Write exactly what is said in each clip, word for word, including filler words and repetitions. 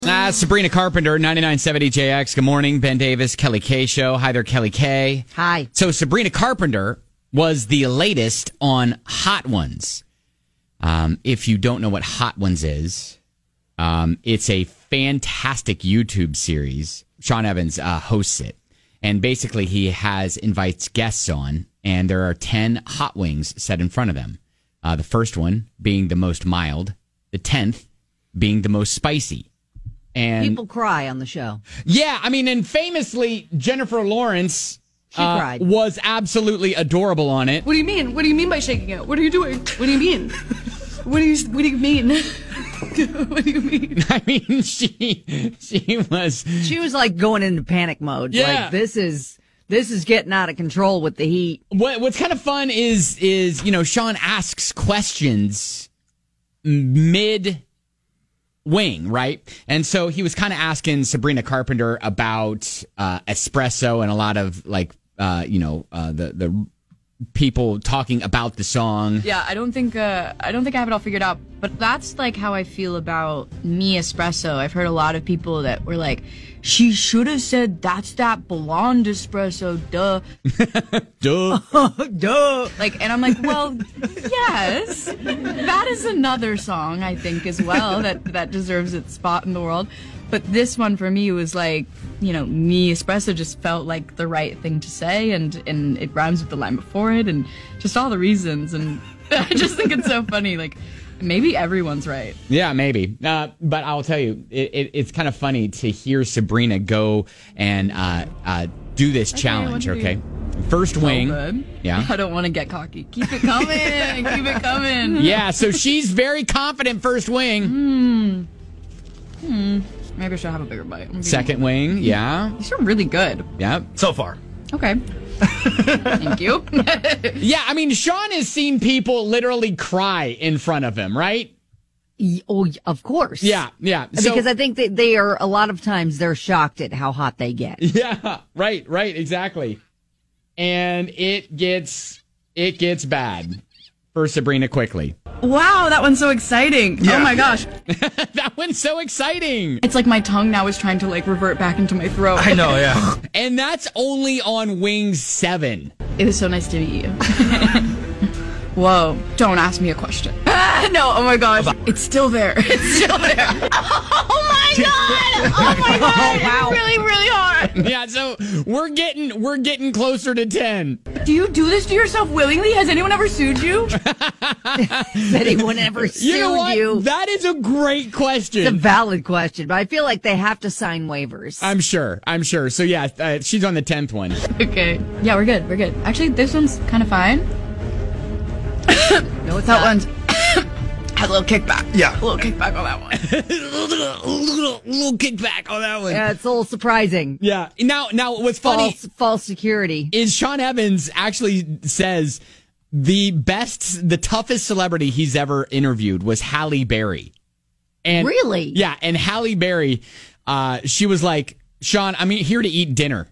Uh, Sabrina Carpenter, ninety-nine point seven E J X. Good morning. Ben Davis, Kelly K Show. Hi there, Kelly K. Hi. So Sabrina Carpenter was the latest on Hot Ones. Um, if you don't know what Hot Ones is, um, it's a fantastic YouTube series. Sean Evans uh, hosts it. And basically he has invites guests on, and there are ten hot wings set in front of them. Uh, the first one being the most mild, the tenth being the most spicy. And people cry on the show. Yeah, I mean, and famously, Jennifer Lawrence she uh, cried. was absolutely adorable on it. What do you mean? What do you mean by shaking it? What are you doing? What do you mean? What do you What do you mean? What do you mean? I mean, she she was she was like going into panic mode. Yeah. Like this is this is getting out of control with the heat. What What's kind of fun is is you know Sean asks questions mid wing, right? And so he was kind of asking Sabrina Carpenter about uh, espresso and a lot of like uh, you know uh, the the people talking about the song. Yeah, I don't think uh, I don't think I have it all figured out, but that's like how I feel about Me Espresso. I've heard a lot of people that were like, she should have said that's that blonde espresso, duh. Duh. Duh. Like, and I'm like, well, yes, that is another song I think as well that that deserves its spot in the world. But this one for me was like, you know, Me Espresso just felt like the right thing to say, and, and it rhymes with the line before it, and just all the reasons. And I just think it's so funny. Like, maybe everyone's right. Yeah, maybe. Uh, but I'll tell you, it, it, it's kind of funny to hear Sabrina go and uh, uh, do this Okay, challenge, one, two, okay? First wing. Good. Yeah. I don't want to get cocky. Keep it coming. Keep it coming. Yeah, so she's very confident first wing. Hmm. Hmm. Maybe I should have a bigger bite. Second wing, yeah. These are really good. Yep. So far. Okay. Thank you. Yeah, I mean, Sean has seen people literally cry in front of him, right? Oh, of course. Yeah, yeah. So, because I think that they are, a lot of times, they're shocked at how hot they get. Yeah, right, right, exactly. And it gets, it gets bad for Sabrina quickly. Wow, that one's so exciting. Yeah. Oh my gosh. That one's so exciting. It's like my tongue now is trying to like revert back into my throat. I know, yeah. And that's only on wing seven. It was so nice to meet you. Whoa, don't ask me a question. No, oh my gosh. It's still there. It's still there. Oh my god. Oh my god. Wow. It's really, really hard. Yeah, so we're getting we're getting closer to ten. Do you do this to yourself willingly? Has anyone ever sued you? Has anyone ever sued You know what? you? That is a great question. It's a valid question, but I feel like they have to sign waivers. I'm sure. I'm sure. So yeah, uh, she's on the tenth one. Okay. Yeah, we're good. We're good. Actually, this one's kind of fine. No, it's That not. one's had a little kickback. Yeah. A little kickback on that one. a little, little kickback on that one. Yeah, it's a little surprising. Yeah. Now, now, what's funny False, false security. is Sean Evans actually says the best, the toughest celebrity he's ever interviewed was Halle Berry. And Really? Yeah, and Halle Berry, uh, she was like, Sean, I'm here to eat dinner.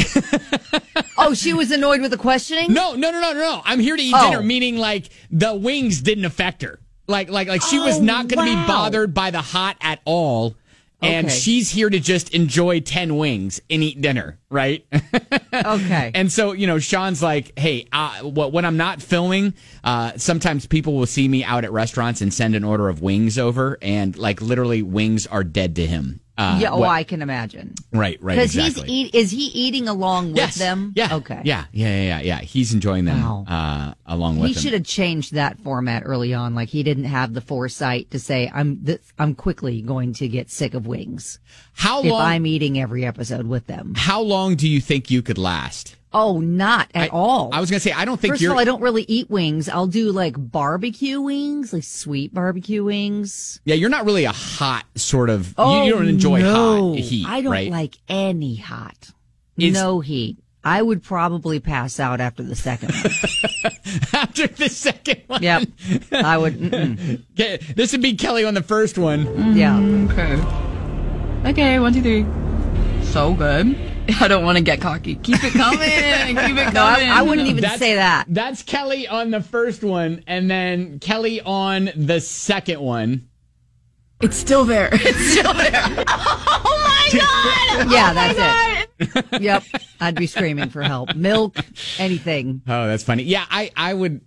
Oh, she was annoyed with the questioning? No, no, no, no, no. I'm here to eat Oh. dinner, meaning like the wings didn't affect her. Like, like, like she was Oh, not going to wow. be bothered by the hot at all. And Okay. she's here to just enjoy ten wings and eat dinner, right? Okay. And so, you know, Sean's like, hey, uh, wh- when I'm not filming, uh, sometimes people will see me out at restaurants and send an order of wings over. And like literally wings are dead to him. Uh, yeah, oh, what- I can imagine. Right, right, Because exactly. he's eat, is he eating along with yes. them? Yeah. Okay. Yeah, yeah, yeah, yeah, yeah. He's enjoying them Wow. uh, along with He them. should have changed that format early on. Like he didn't have the foresight to say, "I'm th- I'm quickly going to get sick of wings How if long? I'm eating every episode with them." How long do you think you could last? Oh, not at I, all. I was going to say, I don't think First you're. of all, I don't really eat wings. I'll do like barbecue wings, like sweet barbecue wings. yeah, you're not really a hot sort of. Oh, you, you don't enjoy no. hot heat, I don't right? like any hot. Is- no heat. I would probably pass out after the second one. After the second one. Yep. I would. Mm-mm. Okay, this would be Kelly on the first one. Yeah. Okay. Okay, one, two, three. So good. I don't want to get cocky. Keep it coming. Keep it coming. No, I, I wouldn't even That's- say that. That's Kelly on the first one, and then Kelly on the second one. It's still there. It's still there. Oh my God. Yeah, Oh my that's God. it. Yep. I'd be screaming for help. Milk, anything. Oh, that's funny. Yeah, I, I would,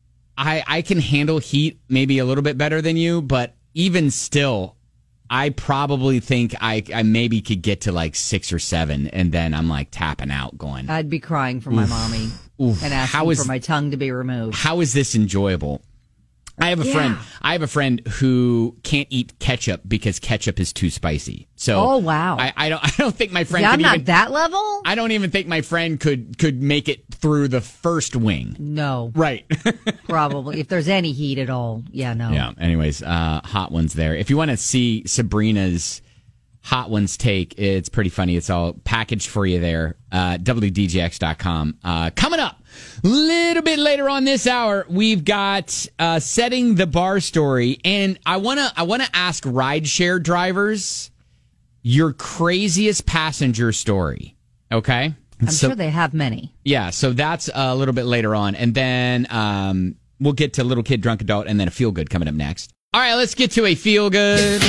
I, I can handle heat maybe a little bit better than you, but even still, I probably think I, I maybe could get to like six or seven, and then I'm like tapping out going, I'd be crying for my mommy oof. and asking How is- for my tongue to be removed. how is this enjoyable? I have a Yeah. friend. I have a friend who can't eat ketchup because ketchup is too spicy. So, Oh, wow. I, I don't. I don't think my friend. Yeah, I'm could not even, that level? I don't even think my friend could could make it through the first wing. No, Right. probably. If there's any heat at all. Yeah, no. Yeah. Anyways, uh, hot ones there. If you want to see Sabrina's hot ones take, it's pretty funny. It's all packaged for you there. Uh, W D J X dot com. Uh, coming up a little bit later on this hour, we've got uh, setting the bar story, and I wanna I wanna ask rideshare drivers your craziest passenger story. Okay. I'm So- sure they have many. yeah, so that's a little bit later on. And then um, we'll get to Little Kid, Drunk Adult, and then a Feel Good coming up next. All right, let's get to a Feel Good.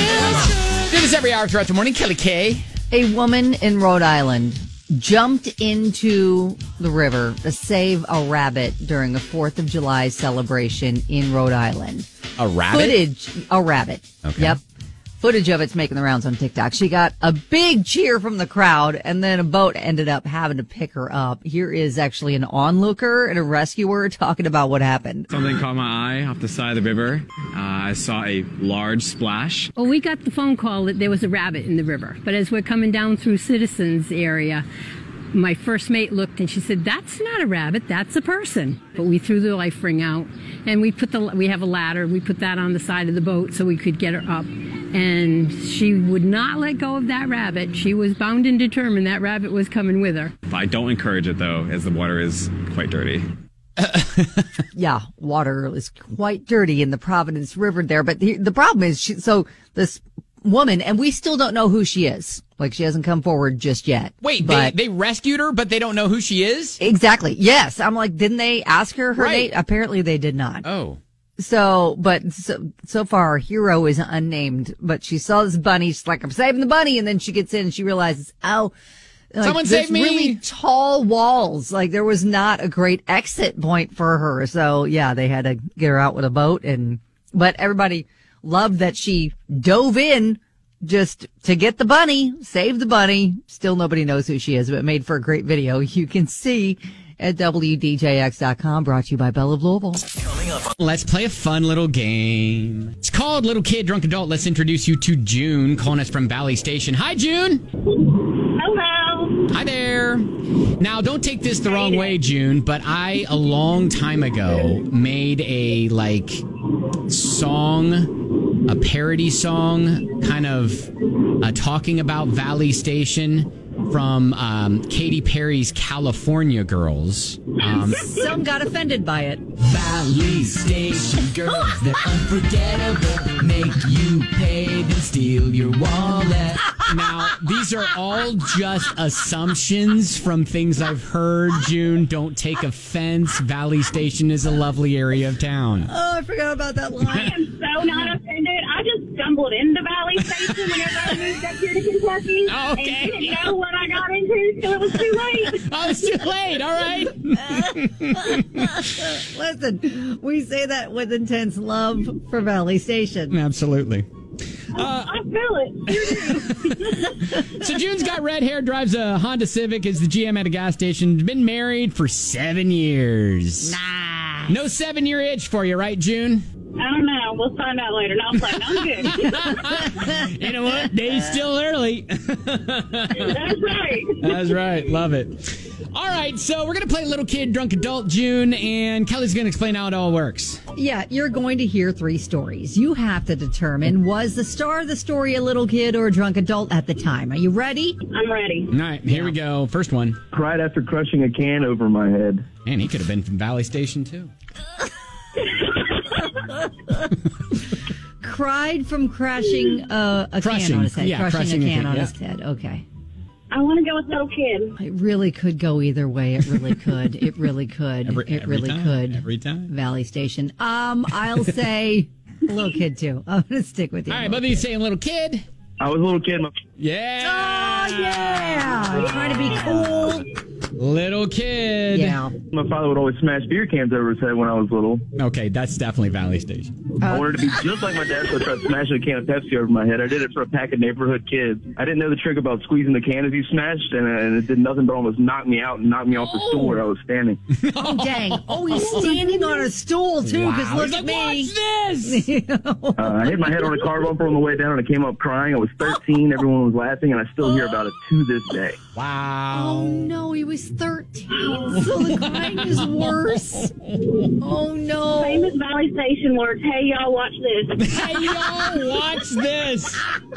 Do this every hour throughout the morning. Kelly K. A woman in Rhode Island jumped into the river to save a rabbit during a fourth of July celebration in Rhode Island. A rabbit? Footage, a rabbit. Okay. Yep. Footage of it's making the rounds on TikTok. She got a big cheer from the crowd, and then a boat ended up having to pick her up. Here is actually an onlooker and a rescuer talking about what happened. Something caught my eye off the side of the river. Uh, I saw a large splash. Well, we got the phone call that there was a rabbit in the river. But as we're coming down through Citizens area, my first mate looked and she said, "That's not a rabbit, that's a person." But we threw the life ring out and we put the we have a ladder. We put that on the side of the boat so we could get her up. And she would not let go of that rabbit. She was bound and determined that rabbit was coming with her. I don't encourage it though, as the water is quite dirty. Yeah, water is quite dirty in the Providence River there. But the, the problem is, she, so this woman, and we still don't know who she is. Like, she hasn't come forward just yet. Wait, but they, they rescued her, but they don't know who she is? exactly. Yes. I'm like, didn't they ask her her Right. name? Apparently they did not. Oh. So, but so, so far our hero is unnamed, but she saw this bunny. She's like, I'm saving the bunny. And then she gets in and she realizes, oh, like, Someone there's save me. really tall walls. Like, there was not a great exit point for her. So yeah, they had to get her out with a boat, and, but everybody loved that she dove in just to get the bunny, save the bunny. Still nobody knows who she is, but it made for a great video. You can see at W D J X dot com, brought to you by Bell of Louisville. Let's play a fun little game. It's called Little Kid, Drunk Adult. Let's introduce you to June, calling us from Valley Station. Hi, June. Hello. Hi there. Now, don't take this the wrong way, June, but I, a long time ago, made a, like, song, a parody song, kind of uh, talking about Valley Station from um, Katy Perry's California Girls. Um, Some got offended by it. Valley Station girls, they're unforgettable. Make you pay, then steal your wallet. Now, these are all just assumptions from things I've heard, June. Don't take offense. Valley Station is a lovely area of town. Oh, I forgot about that I line. am so not offended. I just stumbled into Valley Station whenever I moved up here to Kentucky. Okay. And didn't know what I got into till it was too late. Oh, it's too late. All right. Listen, we say that with intense love for Valley Station. Absolutely. I feel it. So June's got red hair, drives a Honda Civic, is the G M at a gas station, been married for seven years. Nah. No seven-year itch for you, right, June? I don't know. We'll find out later. No, I'm playing. I'm good. You know what? Day's still early. That's right. That's right. Love it. All right, so we're going to play Little Kid, Drunk Adult, June, and Kelly's going to explain how it all works. Yeah, you're going to hear three stories. You have to determine, was the star of the story a little kid or a drunk adult at the time? Are you ready? I'm ready. All right, here we go. First one. Cried after crushing a can over my head. Man, he could have been from Valley Station, too. Cried from crashing uh, a Crushing. can on his head. Yeah, crushing, crushing a a can can, on yeah. his head. Okay. I want to go with little kid. It really could go either way. It really could. It really could. Every, it every really time, could. Every time. Valley Station. Um, I'll say Little kid, too. I'm going to stick with you. All right, both of you saying little kid. I was a little kid. My- Yeah. Oh, yeah. Trying to be cool. Little kid. Yeah. My father would always smash beer cans over his head when I was little. Okay, that's definitely Valley Station. I wanted to be just like my dad, so I tried smashing a can of Pepsi over my head. I did it for a pack of neighborhood kids. I didn't know the trick about squeezing the can as you smashed, and, uh, and it did nothing but almost knock me out and knock me off the stool where I was standing. Oh, dang. Oh, he's standing on a stool, too, because Wow. look He's at like, me. Watch this. Uh, I hit my head on a car bumper on the way down, and I came up crying. I was thirteen. Everyone was laughing, and I still hear about it to this day. Wow. Oh, no, he was thirteen. So the crying is worse. Oh, no. Famous Valley Station words. Hey, y'all, watch this. Hey, y'all, watch this.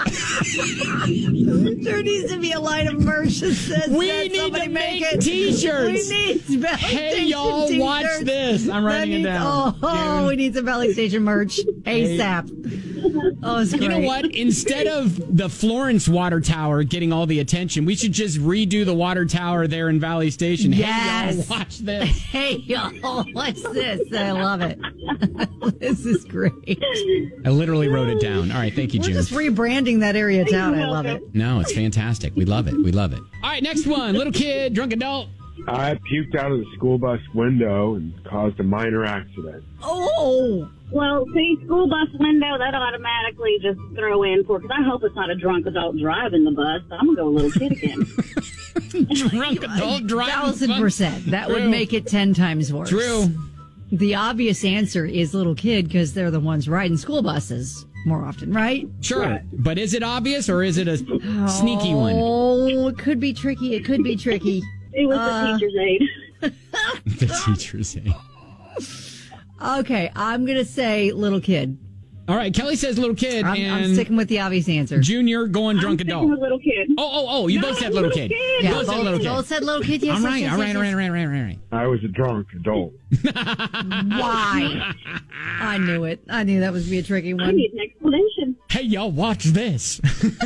There needs to be a line of merch that says We that. need Somebody to make make it. T-shirts. We need Valley Hey, Station y'all, t-shirts. watch this. I'm writing That it needs- down. Oh, Dude. we need some Valley Station merch ASAP. Oh, it's great. You know what? Instead of the Florence water tower getting all the attention, we should just redo the water tower there in Valley Station. Yes. Hey, y'all, watch this. Hey, y'all, what's this? I love it. This is great. I literally wrote it down. All right, thank you, We're June. just rebranding that area of town. I love it. No, it's fantastic. We love it. We love it. All right, next one. Little kid, drunk adult. I puked out of the school bus window and caused a minor accident. Oh, Well, see, school bus window, that automatically just throw in for, because I hope it's not a drunk adult driving the bus. So I'm going to go little kid again. Drunk adult driving. thousand fun. percent. That would True. make it ten times worse. True. The obvious answer is little kid because they're the ones riding school buses more often, right? Sure. But is it obvious or is it a sneaky one? Oh, it could be tricky. It could be tricky. It was Uh, the teacher's aide. The teacher's saying. Okay, I'm going to say little kid. All right, Kelly says little kid, I'm, and I'm sticking with the obvious answer. Junior going drunk I'm adult. sticking with little kid. Oh, oh, oh! You No, both said little little kid. kid. You Yeah, both said both, little kid. both said little kid. Yes, all yes, right, yes, all right, yes, all right, yes. all right, all right, all right. I was a drunk adult. Why? I knew it. I knew that was be a tricky I one. need an explanation. Hey, y'all, watch this.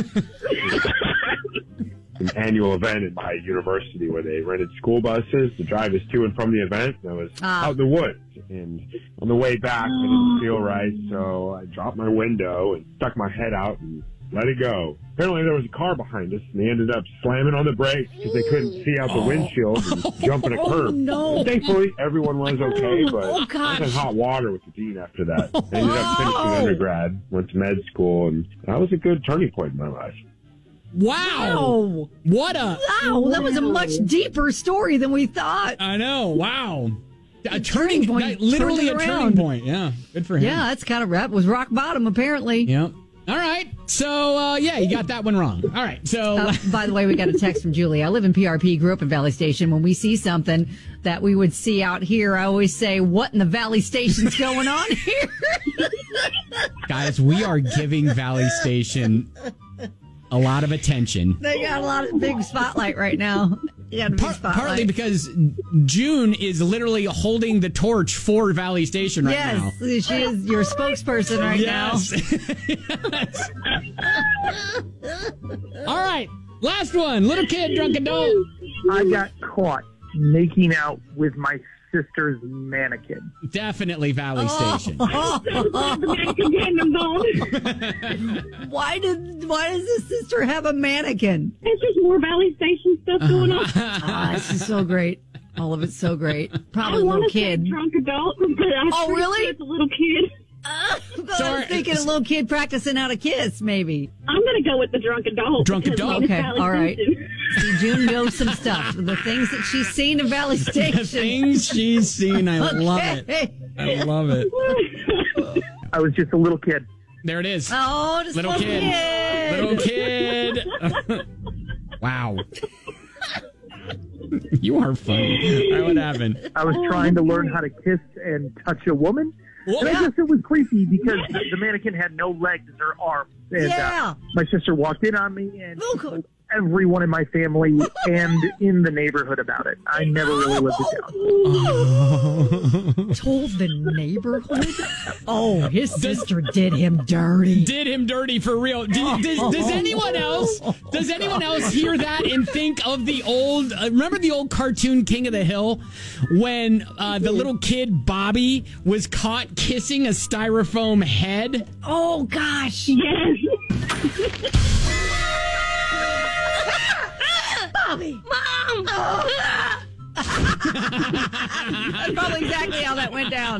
An annual event at my university where they rented school buses to drive us to and from the event. And I was Ah. out in the woods, and on the way back, I didn't feel right, so I dropped my window and stuck my head out and let it go. Apparently, there was a car behind us, and they ended up slamming on the brakes because they couldn't see out the windshield and jumping a curb. no. Thankfully, everyone was okay, but Oh, I was gosh. in hot water with the dean after that. I ended up finishing undergrad, went to med school, and that was a good turning point in my life. Wow. Wow. What a. Wow, that was a much deeper story than we thought. I know. Wow. A turning turning point point. Literally a turned it turning around. point. Yeah. Good for him. Yeah, that's kind of rap. Was rock bottom, apparently. Yep. All right. So, uh, yeah, you got that one wrong. All right. So, Uh, by the way, we got a text from Julie. I live in P R P, grew up in Valley Station. When we see something that we would see out here, I always say, what in the Valley Station's going on here? guys, we are giving Valley Station a lot of attention. They got a lot of big spotlight right now. They got a big Par- spotlight. partly because June is literally holding the torch for Valley Station right now. Yes, she is your spokesperson right Yes. Yes. All right. Last one. Little kid, drunk adult. I got caught making out with my sister's mannequin. Definitely Valley Oh. Station. Why did why does this sister have a mannequin? It's just more Valley Station stuff going on. Ah, this is so great. All of it's so great. Probably I a want little to say kid. drunk adult, but I'm Oh, pretty really? sure it's a little kid. I Sorry. was thinking a little kid practicing how to kiss, maybe. I'm going to go with the drunk adult. Drunk because adult. it's Okay, Valley all right. Station. See, June knows some stuff. The things that she's seen in Valley Station. The things she's seen, I love it. Okay. I love it. I was just a little kid. There it is. Oh, just Little little kid. kid. Little kid. Wow. You are funny. All right, what happened? I was trying to learn how to kiss and touch a woman. Well, And I guess it was creepy because the, the mannequin had no legs or arms. And, Yeah. uh, my sister walked in on me and Oh, God. everyone in my family and in the neighborhood about it. I never really lived it down. Oh. Told the neighborhood? Oh, his sister did him dirty. Did him dirty for real. Do, does, does anyone else? Does anyone else hear that and think of the old? Uh, remember the old cartoon King of the Hill, when uh, the little kid Bobby was caught kissing a styrofoam head? Oh gosh! Yes. Bobby, Mom. Oh. That's probably exactly how that went down.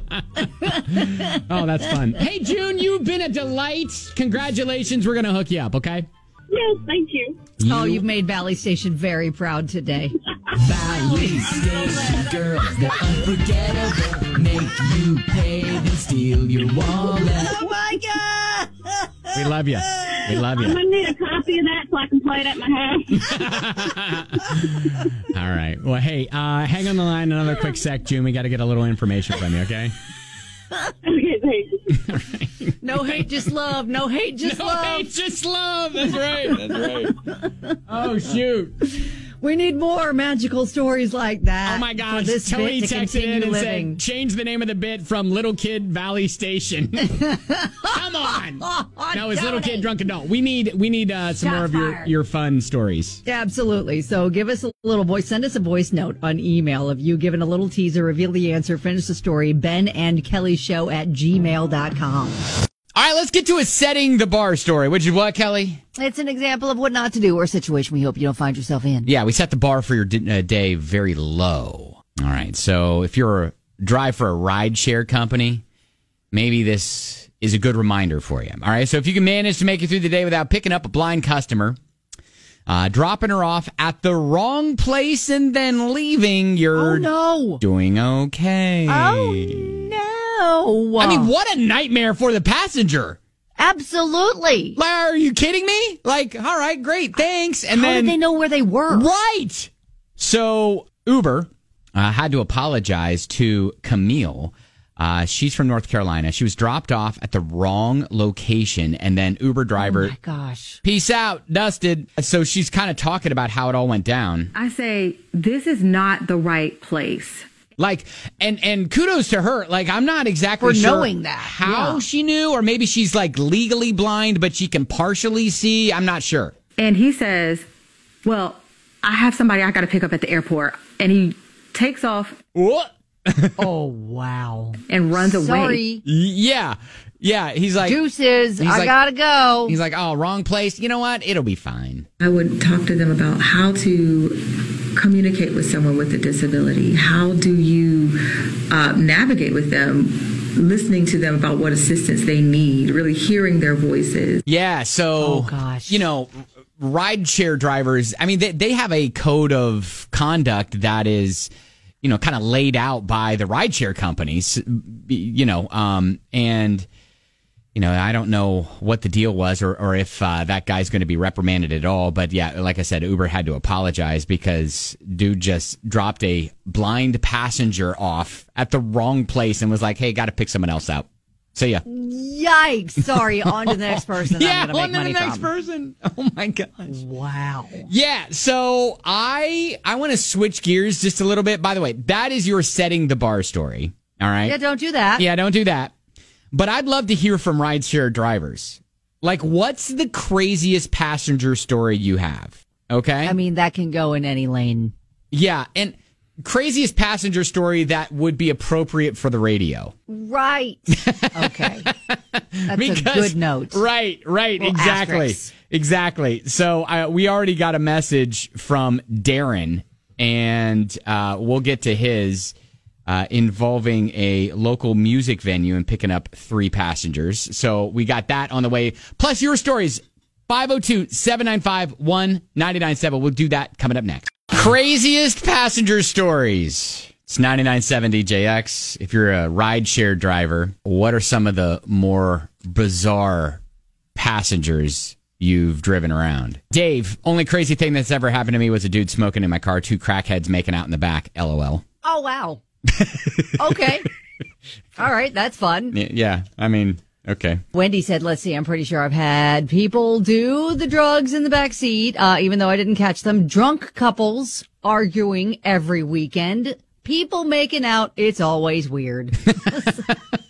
Oh, that's fun. Hey, June, you've been a delight. Congratulations. We're going to hook you up, okay? Yes, thank you. You- Oh, you've made Valley Station very proud today. Valley Station girls, they're unforgettable. Make you pay, then steal your wallet. Oh my God! We love you. We love I'm you. going to need a copy of that so I can play it at my house. All right. Well, hey, uh, hang on the line another quick sec, June. We got to get a little information from you, okay? Okay, thanks. No hate, just love. No hate, just no love. hate, just love. That's right. That's right. Oh, shoot. We need more magical stories like that. Oh, my gosh. For this Tony bit to texted in continue and living. said, change the name of the bit from Little Kid Valley Station. Come on. No, it's Little Kid Drunk Adult. We need we need uh, some Shot more of your, fired. your fun stories. Absolutely. So give us a little voice. Send us a voice note on email of you giving a little teaser, reveal the answer, finish the story. Ben and Kelly Show at gmail dot com. All right, let's get to a setting the bar story, which is what, Kelly? It's an example of what not to do or a situation we hope you don't find yourself in. Yeah, we set the bar for your di- uh, day very low. All right, so if you're a drive for a rideshare company, maybe this is a good reminder for you. All right, so if you can manage to make it through the day without picking up a blind customer, uh, dropping her off at the wrong place and then leaving, you're Oh, no. doing okay. Oh, no. I mean, what a nightmare for the passenger. Absolutely. Like, are you kidding me? Like, all right, great, thanks. And How then did they know where they were? Right. So Uber uh, had to apologize to Camille. Uh, she's from North Carolina. She was dropped off at the wrong location, and then Uber driver, Oh, my gosh. peace out, dusted. So she's kind of talking about how it all went down. I say, this is not the right place. Like, and and kudos to her. Like, I'm not exactly For sure knowing that, how yeah. she knew, or maybe she's like legally blind, but she can partially see. I'm not sure. And he says, well, I have somebody I got to pick up at the airport. And he takes off What? Oh, wow. and runs away. Sorry. Yeah, yeah. He's like, Deuces. he's I like- gotta go. he's like, oh, wrong place. You know what? It'll be fine. I would talk to them about how to communicate with someone with a disability. How do you uh, navigate with them, listening to them about what assistance they need, really hearing their voices. Yeah, so, Oh, gosh. you know, rideshare drivers, I mean, they, they have a code of conduct that is, you know, kind of laid out by the rideshare companies, you know, um, and, you know, I don't know what the deal was or, or if uh, that guy's going to be reprimanded at all. But yeah, like I said, Uber had to apologize because dude just dropped a blind passenger off at the wrong place and was like, hey, got to pick someone else out. So yeah. Yikes. Sorry. On to the next person. Yeah, I'm gonna on make to the money next from. person. Oh my gosh. Wow. Yeah, so I I want to switch gears just a little bit. By the way, that is your setting the bar story. All right. Yeah, don't do that. Yeah, don't do that. But I'd love to hear from rideshare drivers. Like, what's the craziest passenger story you have? Okay. I mean, that can go in any lane. Yeah, and craziest passenger story that would be appropriate for the radio. Right. Okay. That's Because- a good note. Right, right, Little exactly. asterisk. Exactly. So uh, we already got a message from Darren, and uh, we'll get to his uh, involving a local music venue and picking up three passengers. So we got that on the way. Plus your stories, five oh two, seven nine five, one nine nine seven. We'll do that coming up next. Craziest passenger stories. It's ninety-nine point seven D J X. If you're a rideshare driver, what are some of the more bizarre passengers you've driven around? Dave, only crazy thing that's ever happened to me was a dude smoking in my car, two crackheads making out in the back. LOL. Oh, wow. Okay. All right. That's fun. Y- Yeah, I mean, Okay. Wendy said, let's see, I'm pretty sure I've had people do the drugs in the back seat, uh, even though I didn't catch them. Drunk couples arguing every weekend. People making out. It's always weird. It's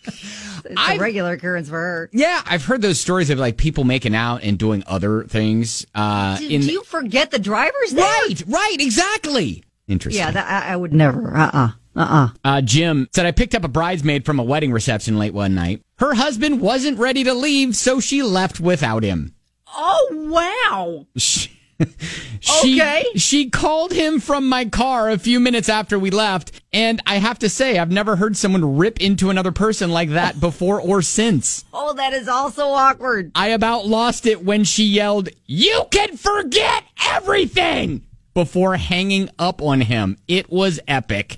a regular occurrence for her. Yeah, I've heard those stories of like people making out and doing other things. Uh, do, in, do you forget the drivers there? Right, right, exactly. Interesting. Yeah, that, I, I would never. Uh-uh. Uh-uh. Uh, Jim said, I picked up a bridesmaid from a wedding reception late one night. Her husband wasn't ready to leave, so she left without him. Oh, wow. She, okay. She called him from my car a few minutes after we left, and I have to say, I've never heard someone rip into another person like that before or since. Oh, that is also awkward. I about lost it when she yelled, "You can forget everything!" before hanging up on him. It was epic.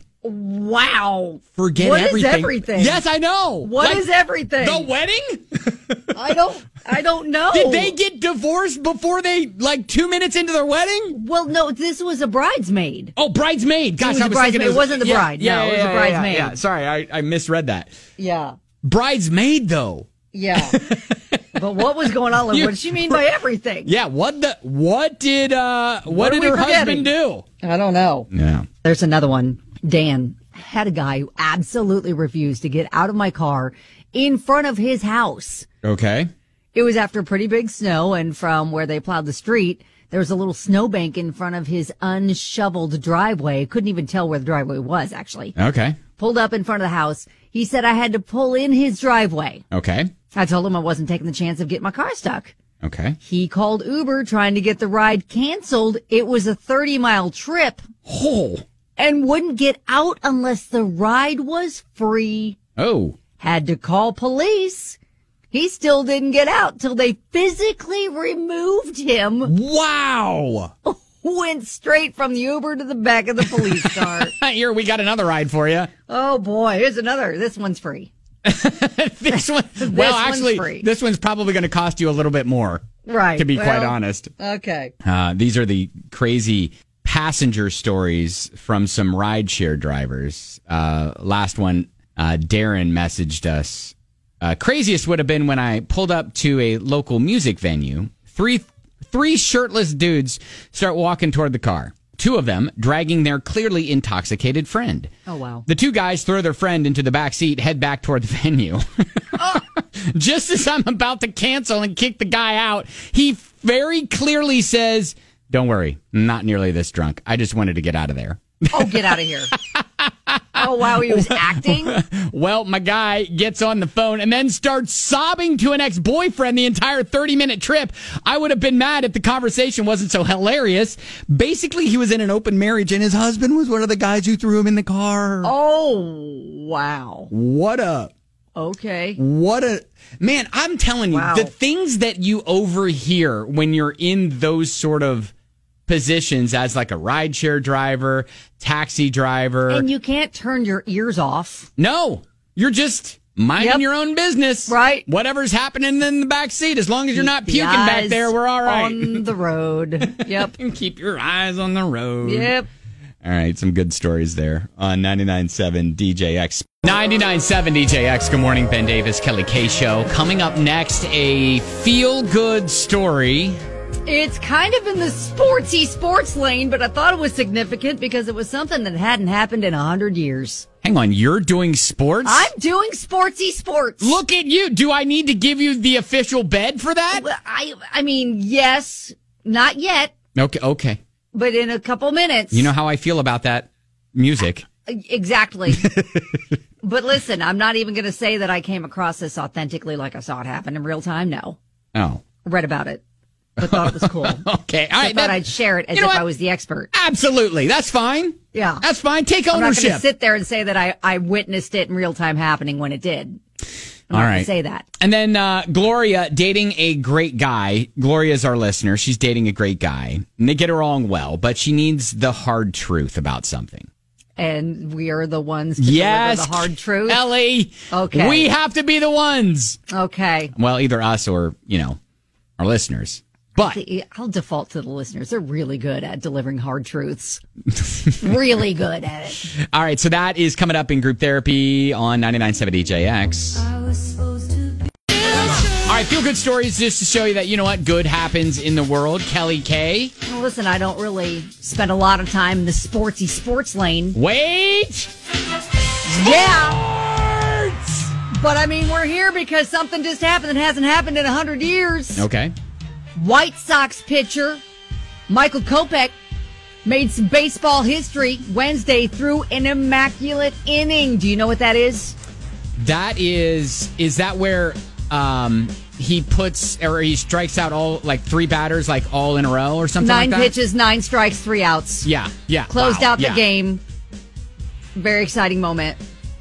Wow. Forget what everything. What is everything? Yes, I know. What like, is everything? The wedding? I don't I don't know. Did they get divorced before they, like, two minutes into their wedding? Well, no, this was a bridesmaid. Oh, bridesmaid. Gosh, it was I a was bridesmaid. thinking It, was, it wasn't the yeah, bride. Yeah, no, yeah, it was yeah, a bridesmaid. Yeah, yeah. Sorry, I, I misread that. Yeah. Bridesmaid, though. Yeah. But what was going on? What did she mean by everything? Yeah, what the what did uh what, What are did we her forgetting? husband do? I don't know. Yeah. There's another one. Dan had a guy who absolutely refused to get out of my car in front of his house. Okay. It was after pretty big snow, and from where they plowed the street, there was a little snowbank in front of his unshoveled driveway. Couldn't even tell where the driveway was, actually. Okay. Pulled up in front of the house. He said I had to pull in his driveway. Okay. I told him I wasn't taking the chance of getting my car stuck. Okay. He called Uber trying to get the ride canceled. It was a thirty mile trip. Oh. And wouldn't get out unless the ride was free. Oh. Had to call police. He still didn't get out till they physically removed him. Wow. Went straight from the Uber to the back of the police car. Here, we got another ride for you. Oh, boy. Here's another. This one's free. This one, this well, one's actually, free. This one's probably going to cost you a little bit more. Right. To be well, quite honest. Okay. Uh, these are the crazy passenger stories from some rideshare drivers. Uh, last one, uh, Darren messaged us. Uh, craziest would have been when I pulled up to a local music venue. Three, three shirtless dudes start walking toward the car. Two of them dragging their clearly intoxicated friend. Oh, wow. The two guys throw their friend into the back seat, head back toward the venue. Oh. Just as I'm about to cancel and kick the guy out, he very clearly says, "Don't worry, I'm not nearly this drunk. I just wanted to get out of there." Oh, get out of here. Oh, wow, he was acting? Well, my guy gets on the phone and then starts sobbing to an ex-boyfriend the entire thirty-minute trip. I would have been mad if the conversation wasn't so hilarious. Basically, he was in an open marriage and his husband was one of the guys who threw him in the car. Oh, wow. What a... Okay. What a... Man, I'm telling you, Wow. the things that you overhear when you're in those sort of positions as like a rideshare driver, taxi driver. And you can't turn your ears off. No, you're just minding Yep. your own business. Right. Whatever's happening in the back seat, as long as you're not Keep puking the back eyes there, we're all right. On the road. Yep. And keep your eyes on the road. Yep. All right, some good stories there on ninety-nine point seven D J X. ninety-nine point seven D J X. Good morning, Ben Davis, Kelly K Show. Coming up next, a feel-good story. It's kind of in the sportsy sports lane, but I thought it was significant because it was something that hadn't happened in a hundred years. Hang on, you're doing sports? I'm doing sportsy sports. Look at you. Do I need to give you the official bed for that? Well, I, I mean, yes, not yet, Okay, okay. but in a couple minutes. You know how I feel about that music. Exactly. But listen, I'm not even going to say that I came across this authentically like I saw it happen in real time. No. Oh. Read about it, but thought it was cool. Okay. All I right. thought that- I'd share it as you know if what? I was the expert. Absolutely. That's fine. Yeah. That's fine. Take I'm not ownership. going to sit there and say that I, I witnessed it in real time happening when it did. I'm All not right. going to say that. And then uh, Gloria dating a great guy. Gloria's our listener. She's dating a great guy. And they get along well, but she needs the hard truth about something. And we are the ones to Yes. deliver the hard truth. Ellie. Okay. We have to be the ones. Okay. Well, either us or, you know, our listeners. But I'll default to the listeners. They're really good at delivering hard truths. Really good at it. all right, so that is coming up in group therapy on ninety-nine point seven D J X. I was supposed to be right, feel good stories just to show you that, you know what, good happens in the world. Kelly K. Well, listen, I don't really spend a lot of time in the sportsy sports lane. Wait! Yeah! But I mean, we're here because something just happened that hasn't happened in a hundred years. Okay. White Sox pitcher Michael Kopech made some baseball history Wednesday through an immaculate inning. Do you know what that is? That is, is that where um, he puts, or he strikes out all, like, three batters, like, all in a row or something Nine like that? pitches, nine strikes, three outs. Yeah, yeah. Closed wow, out the yeah. game. Very exciting moment.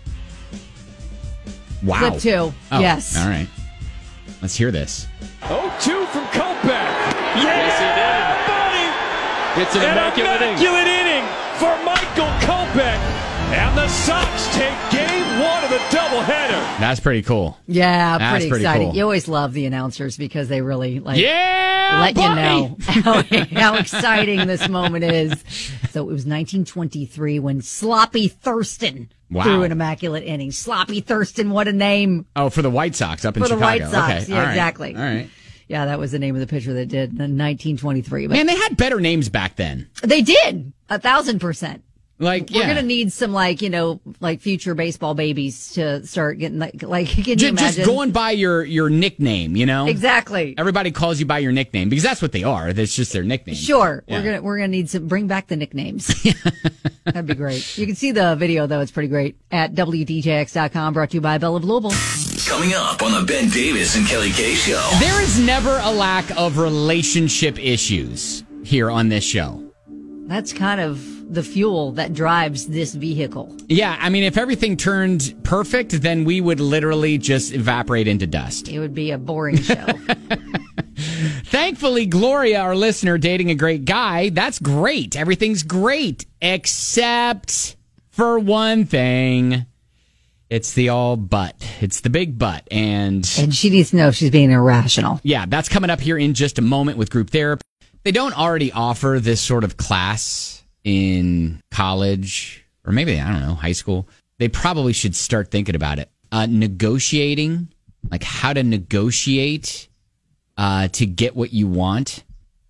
Wow. Flip two. Oh, Yes. All right. Let's hear this. oh two from Kopech. Yeah, buddy. It's an, an immaculate, immaculate inning. inning for Michael Kopech. And the Sox take game one of the doubleheader. That's pretty cool. Yeah, That's pretty, pretty exciting. cool. You always love the announcers because they really like yeah, let buddy! you know how, how exciting this moment is. So it was nineteen twenty-three when Sloppy Thurston Wow. threw an immaculate inning. Sloppy Thurston, what a name. Oh, for the White Sox up in For the Chicago. White Sox, okay. yeah, all right. exactly. All right. Yeah, that was the name of the pitcher that did in nineteen twenty-three. But Man, they had better names back then. they did, a thousand percent. Like, We're yeah. gonna need some, like, you know, like future baseball babies to start getting like, like can you Just, imagine? just going by your, your nickname, you know? Exactly. Everybody calls you by your nickname because that's what they are. That's just their nickname. Sure, Yeah. we're gonna we're gonna need some. Bring back the nicknames. That'd be great. You can see the video though; it's pretty great at W D J X dot com. Brought to you by Bell of Louisville. Coming up on the Ben Davis and Kelly K Show. There is never a lack of relationship issues here on this show. That's kind of the fuel that drives this vehicle. Yeah, I mean, if everything turned perfect, then we would literally just evaporate into dust. It would be a boring show. Thankfully, Gloria, our listener, dating a great guy. That's great. Everything's great. Except for one thing. It's the all but. It's the big but. And, and she needs to know if she's being irrational. Yeah, that's coming up here in just a moment with group therapy. They don't already offer this sort of class in college or maybe, I don't know, high school. They probably should start thinking about it. Uh, negotiating, like how to negotiate uh, to get what you want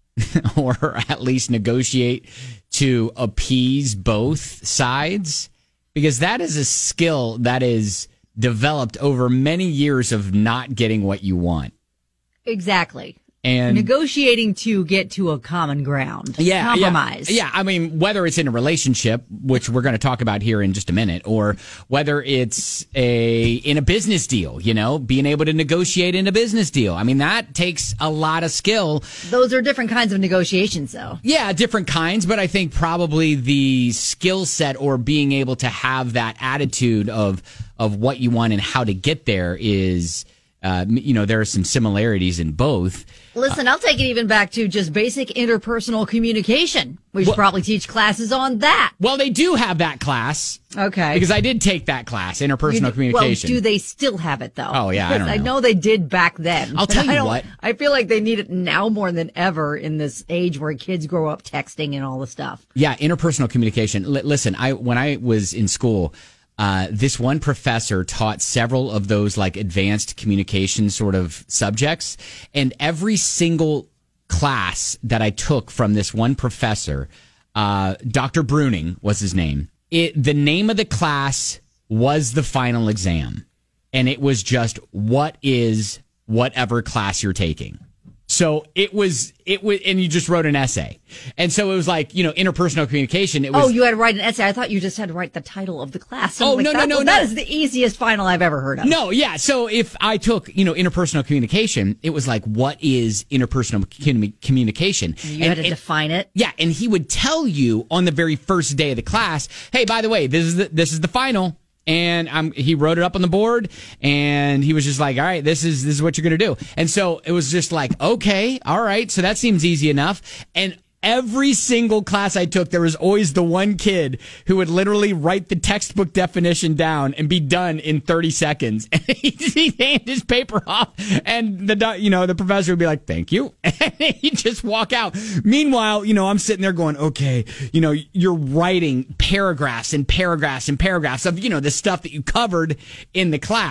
or at least negotiate to appease both sides, because that is a skill that is developed over many years of not getting what you want. Exactly. And negotiating to get to a common ground. Yeah, compromise. Yeah, yeah, I mean, whether it's in a relationship, which we're going to talk about here in just a minute, or whether it's a in a business deal, you know, being able to negotiate in a business deal. I mean, that takes a lot of skill. Those are different kinds of negotiations, though. Yeah, different kinds, but I think probably the skill set or being able to have that attitude of of what you want and how to get there is, uh, you know, there are some similarities in both. Listen, I'll take it even back to just basic interpersonal communication. We should well, probably teach classes on that. Well, they do have that class. Okay. Because I did take that class, interpersonal do, communication. Well, do they still have it, though? Oh, yeah, I don't know. I know they did back then. I'll tell you I what. I feel like they need it now more than ever in this age where kids grow up texting and all the stuff. Yeah, interpersonal communication. L- listen, I when I was in school, Uh, this one professor taught several of those like advanced communication sort of subjects. And every single class that I took from this one professor, uh, Doctor Bruning was his name. It, the name of the class was the final exam. And it was just, what is whatever class you're taking? So it was, it was, and you just wrote an essay. And so it was like, you know, interpersonal communication. It was, oh, you had to write an essay. I thought you just had to write the title of the class. I'm Oh, like, no, no, that, no, well, no. That is the easiest final I've ever heard of. No, yeah. So if I took, you know, interpersonal communication, it was like, what is interpersonal commu- communication? You and, had to and, define it. Yeah. And he would tell you on the very first day of the class, hey, by the way, this is the, this is the final. And I'm, he wrote it up on the board and he was just like, all right, this is, this is what you're going to do. And so it was just like, okay, all right. So that seems easy enough. And every single class I took, there was always the one kid who would literally write the textbook definition down and be done in thirty seconds. And he'd hand his paper off and the, you know, the professor would be like, thank you. And he'd just walk out. Meanwhile, you know, I'm sitting there going, okay, you know, you're writing paragraphs and paragraphs and paragraphs of, you know, the stuff that you covered in the class.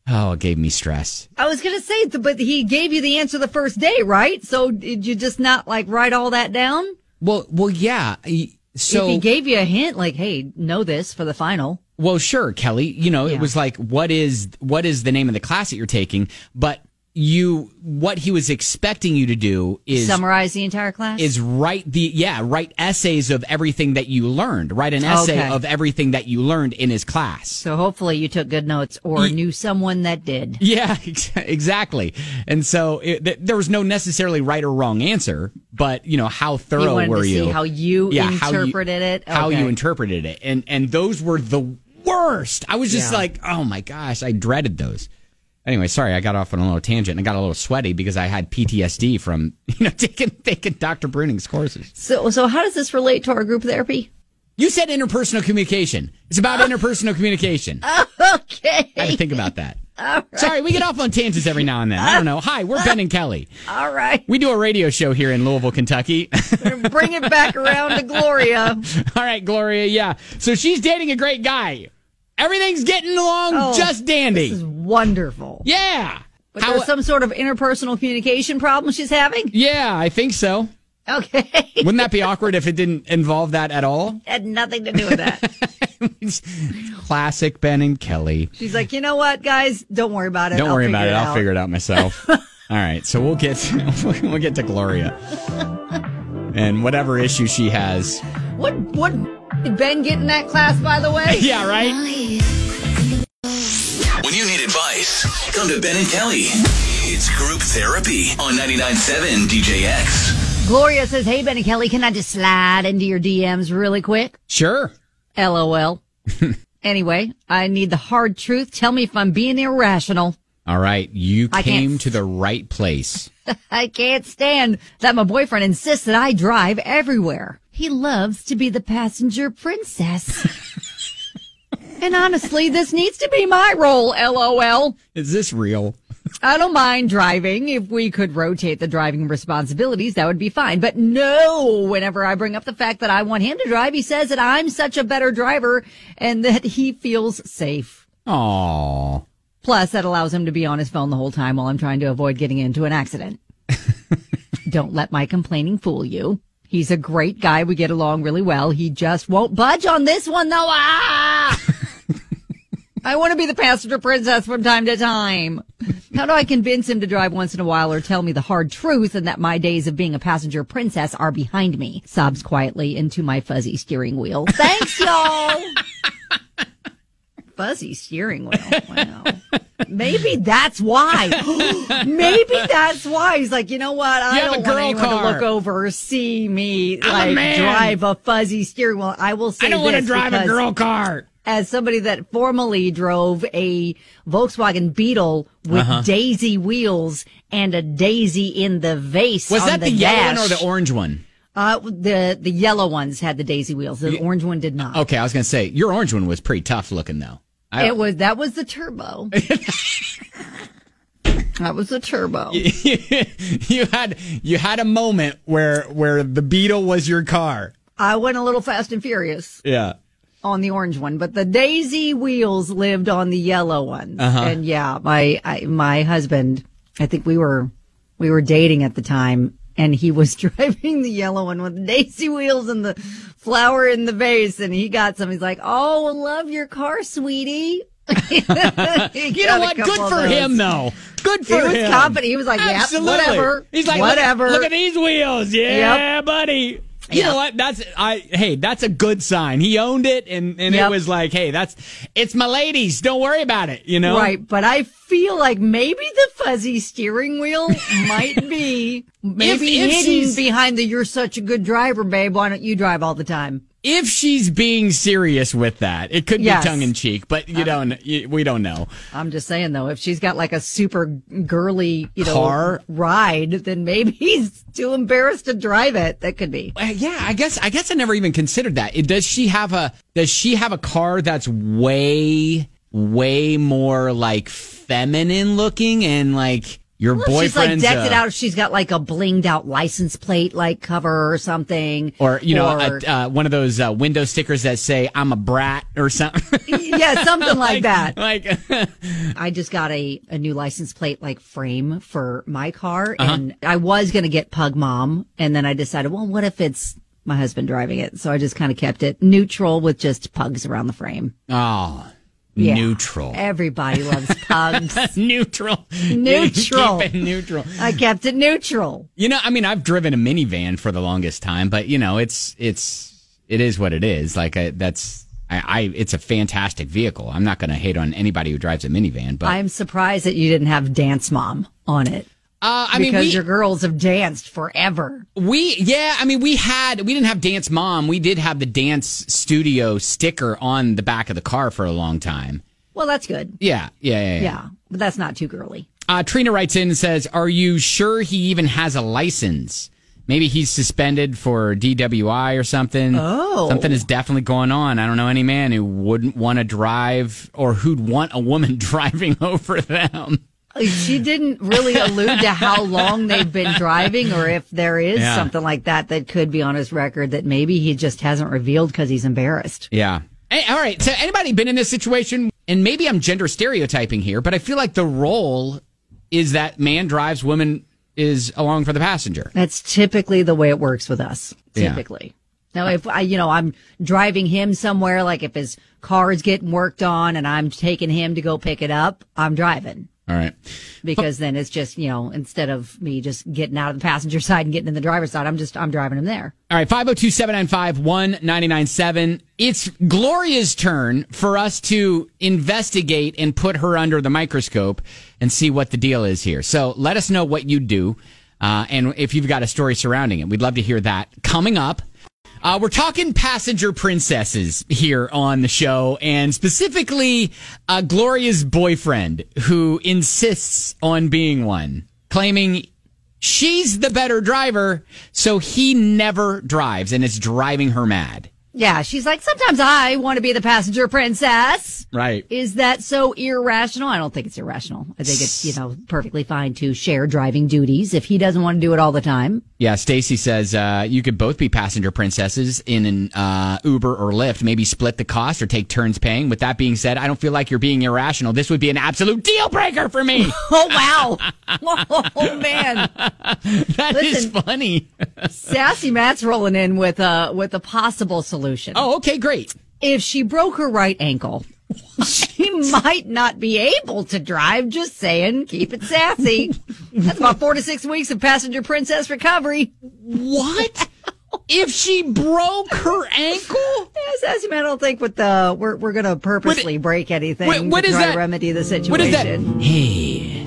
Oh, it gave me stress. I was going to say, but he gave you the answer the first day, right? So did you just not like write all that down? Well, well, yeah. So if he gave you a hint, like, hey, know this for the final. Well, sure, Kelly. You know, Yeah. it was like, what is what is the name of the class that you're taking? But you, what he was expecting you to do is Summarize the entire class? is write the yeah write essays of everything that you learned. Write an essay Okay. of everything that you learned in his class. So hopefully you took good notes or Ye- knew someone that did. Yeah, ex- exactly. And so it, th- there was no necessarily right or wrong answer, but you know, how He thorough wanted were to you? see how you Yeah, how you- interpreted it. How you Okay. interpreted it, and and those were the worst. I was just Yeah. like, oh my gosh, I dreaded those. Anyway, sorry, I got off on a little tangent. I got a little sweaty because I had P T S D from you know taking taking Doctor Bruning's courses. So, so how does this relate to our group therapy? You said interpersonal communication. It's about interpersonal communication. Okay. I had to think about that. All right. Sorry, we get off on tangents every now and then. I don't know. Hi, we're Ben and Kelly. All right. We do a radio show here in Louisville, Kentucky. Bring it back around to Gloria. All right, Gloria, yeah. So she's dating a great guy. Everything's getting along Oh, just dandy. This is wonderful. Yeah. But How- there's some sort of interpersonal communication problem she's having? Yeah, I think so. Okay. Wouldn't that be awkward if it didn't involve that at all? Had nothing to do with that. Classic Ben and Kelly. She's like, you know what, guys? Don't worry about it. Don't I'll worry figure about it. I'll out. figure it out myself. All right, so we'll get we'll get to Gloria and whatever issue she has. What, what did Ben get in that class, by the way? Yeah, right? When you need advice, come to Ben and Kelly. It's group therapy on ninety-nine point seven D J X. Gloria says, hey, Ben and Kelly, can I just slide into your D Ms really quick? Sure. LOL. Anyway, I need the hard truth. Tell me if I'm being irrational. All right, you I came can't- to the right place. I can't stand that my boyfriend insists that I drive everywhere. He loves to be the passenger princess. And honestly, this needs to be my role, LOL. Is this real? I don't mind driving. If we could rotate the driving responsibilities, that would be fine. But no, whenever I bring up the fact that I want him to drive, he says that I'm such a better driver and that he feels safe. Aww. Plus, that allows him to be on his phone the whole time while I'm trying to avoid getting into an accident. Don't let my complaining fool you. He's a great guy. We get along really well. He just won't budge on this one, though. Ah! I want to be the passenger princess from time to time. How do I convince him to drive once in a while or tell me the hard truth and that my days of being a passenger princess are behind me? Sobs quietly into my fuzzy steering wheel. Thanks, y'all. Fuzzy steering wheel. Wow. Maybe that's why. Maybe that's why. He's like, you know what? I You have a don't want girl anyone car. to look over or see me I'm a like man. drive a fuzzy steering wheel. I will say I don't want to this drive a because girl car. as somebody that formerly drove a Volkswagen Beetle with Uh-huh. daisy wheels and a daisy in the vase. Was on that the, the yellow dash. one or the orange one? Uh, the the yellow ones had the daisy wheels. The orange one did not. Okay, I was going to say, your orange one was pretty tough looking, though. I, It was that was the turbo. That was the turbo. you had you had a moment where where the Beetle was your car. I went a little fast and furious Yeah. on the orange one, but the daisy wheels lived on the yellow ones. Uh-huh. And yeah, my I, my husband, I think we were we were dating at the time, and he was driving the yellow one with the daisy wheels and the flower in the vase, and he got some. He's like, "Oh, I love your car, sweetie." You know what? Good for him, though. Good for he him. was confident. He was like, "Yep, Absolutely. whatever." He's like, whatever. Look, look at these wheels. Yeah, Yep. buddy. You Yep. know what? That's I. Hey, that's a good sign. He owned it, and and Yep. it was like, hey, that's it's my ladies. Don't worry about it. You know, Right, but I feel like maybe the fuzzy steering wheel might be maybe if hidden she's- behind the "you're such a good driver, babe. Why don't you drive all the time?" If she's being serious with that, it could Yes. be tongue in cheek, but you don't. You, we don't know. I'm just saying though, if she's got like a super girly, you know, Car? ride, then maybe he's too embarrassed to drive it. That could be. Uh, yeah, I guess. I guess I never even considered that. It, does she have a? Does she have a car that's way, way more like feminine looking and like? Your Well, boyfriend's she's like decked it uh, out. She's got like a blinged out license plate like cover or something. or you know, Or- a, uh, one of those uh, window stickers that say "I'm a brat" or something. yeah, something like, that. Like, I just got a, a new license plate like frame for my car, Uh-huh. and I was going to get Pug Mom, and then I decided, well, what if it's my husband driving it? So I just kind of kept it neutral with just pugs around the frame. oh, Yeah. neutral. Everybody loves pugs. neutral. Neutral. Keep it neutral. I kept it neutral. You know, I mean, I've driven a minivan for the longest time, but you know, it's it's it is what it is. Like I, that's I, I, it's a fantastic vehicle. I'm not going to hate on anybody who drives a minivan, but I'm surprised that you didn't have Dance Mom on it. Uh, I mean, because we- your girls have danced forever. we yeah, I mean, we had we didn't have Dance Mom. We did have the Dance Studio sticker on the back of the car for a long time. Well, that's good. Yeah, yeah, yeah. Yeah, yeah. but that's not too girly. Uh, Trina writes in and says, "Are you sure he even has a license? Maybe he's suspended for D W I or something. Oh. Something is definitely going on. I don't know any man who wouldn't want to drive or who'd want a woman driving over them." She didn't really allude to how long they've been driving or if there is Yeah. something like that that could be on his record that maybe he just hasn't revealed because he's embarrassed. Yeah. Hey, all right. So anybody been in this situation? And maybe I'm gender stereotyping here, but I feel like the role is that man drives, woman is along for the passenger. That's typically the way it works with us. Yeah. Typically. Now, if I, you know, I'm driving him somewhere, like if his car is getting worked on and I'm taking him to go pick it up, I'm driving. All right. Because then it's just, you know, instead of me just getting out of the passenger side and getting in the driver's side, I'm just, I'm driving him there. All right, five oh two, seven nine five, one nine nine seven. It's Gloria's turn for us to investigate and put her under the microscope and see what the deal is here. So let us know what you do, uh, and if you've got a story surrounding it. We'd love to hear that. Coming up, uh, we're talking passenger princesses here on the show, and specifically uh, Gloria's boyfriend, who insists on being one, claiming she's the better driver, so he never drives, and it's driving her mad. Yeah, she's like, sometimes I want to be the passenger princess. Right. Is that so irrational? I don't think it's irrational. I think it's, you know, perfectly fine to share driving duties if he doesn't want to do it all the time. Yeah, Stacy says uh, you could both be passenger princesses in an uh, Uber or Lyft. Maybe split the cost or take turns paying. With that being said, I don't feel like you're being irrational. This would be an absolute deal breaker for me. Oh, wow. Oh, man. That is Listen, funny. Sassy Matt's rolling in with a, with a possible solution. Oh, okay, great. If she broke her right ankle, she might not be able to drive. Just saying, keep it sassy. That's about four to six weeks of passenger princess recovery. What? If she broke her ankle? Yeah, Sassy Matt, I don't think with the, we're, we're going to purposely What- break anything what- what to is try that? to remedy the situation. What is that? Hey,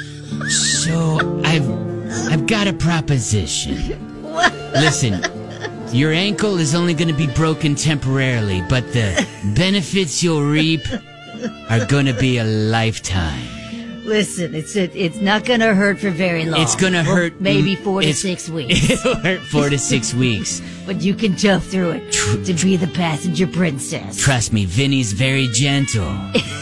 so I've I've got a proposition. Listen, your ankle is only going to be broken temporarily, but the benefits you'll reap are going to be a lifetime. Listen, it's it, it's not going to hurt for very long. It's going to Well, hurt maybe four to it's- six weeks. It'll hurt four to six weeks. But you can tough through it to be the passenger princess. Trust me, Vinny's very gentle.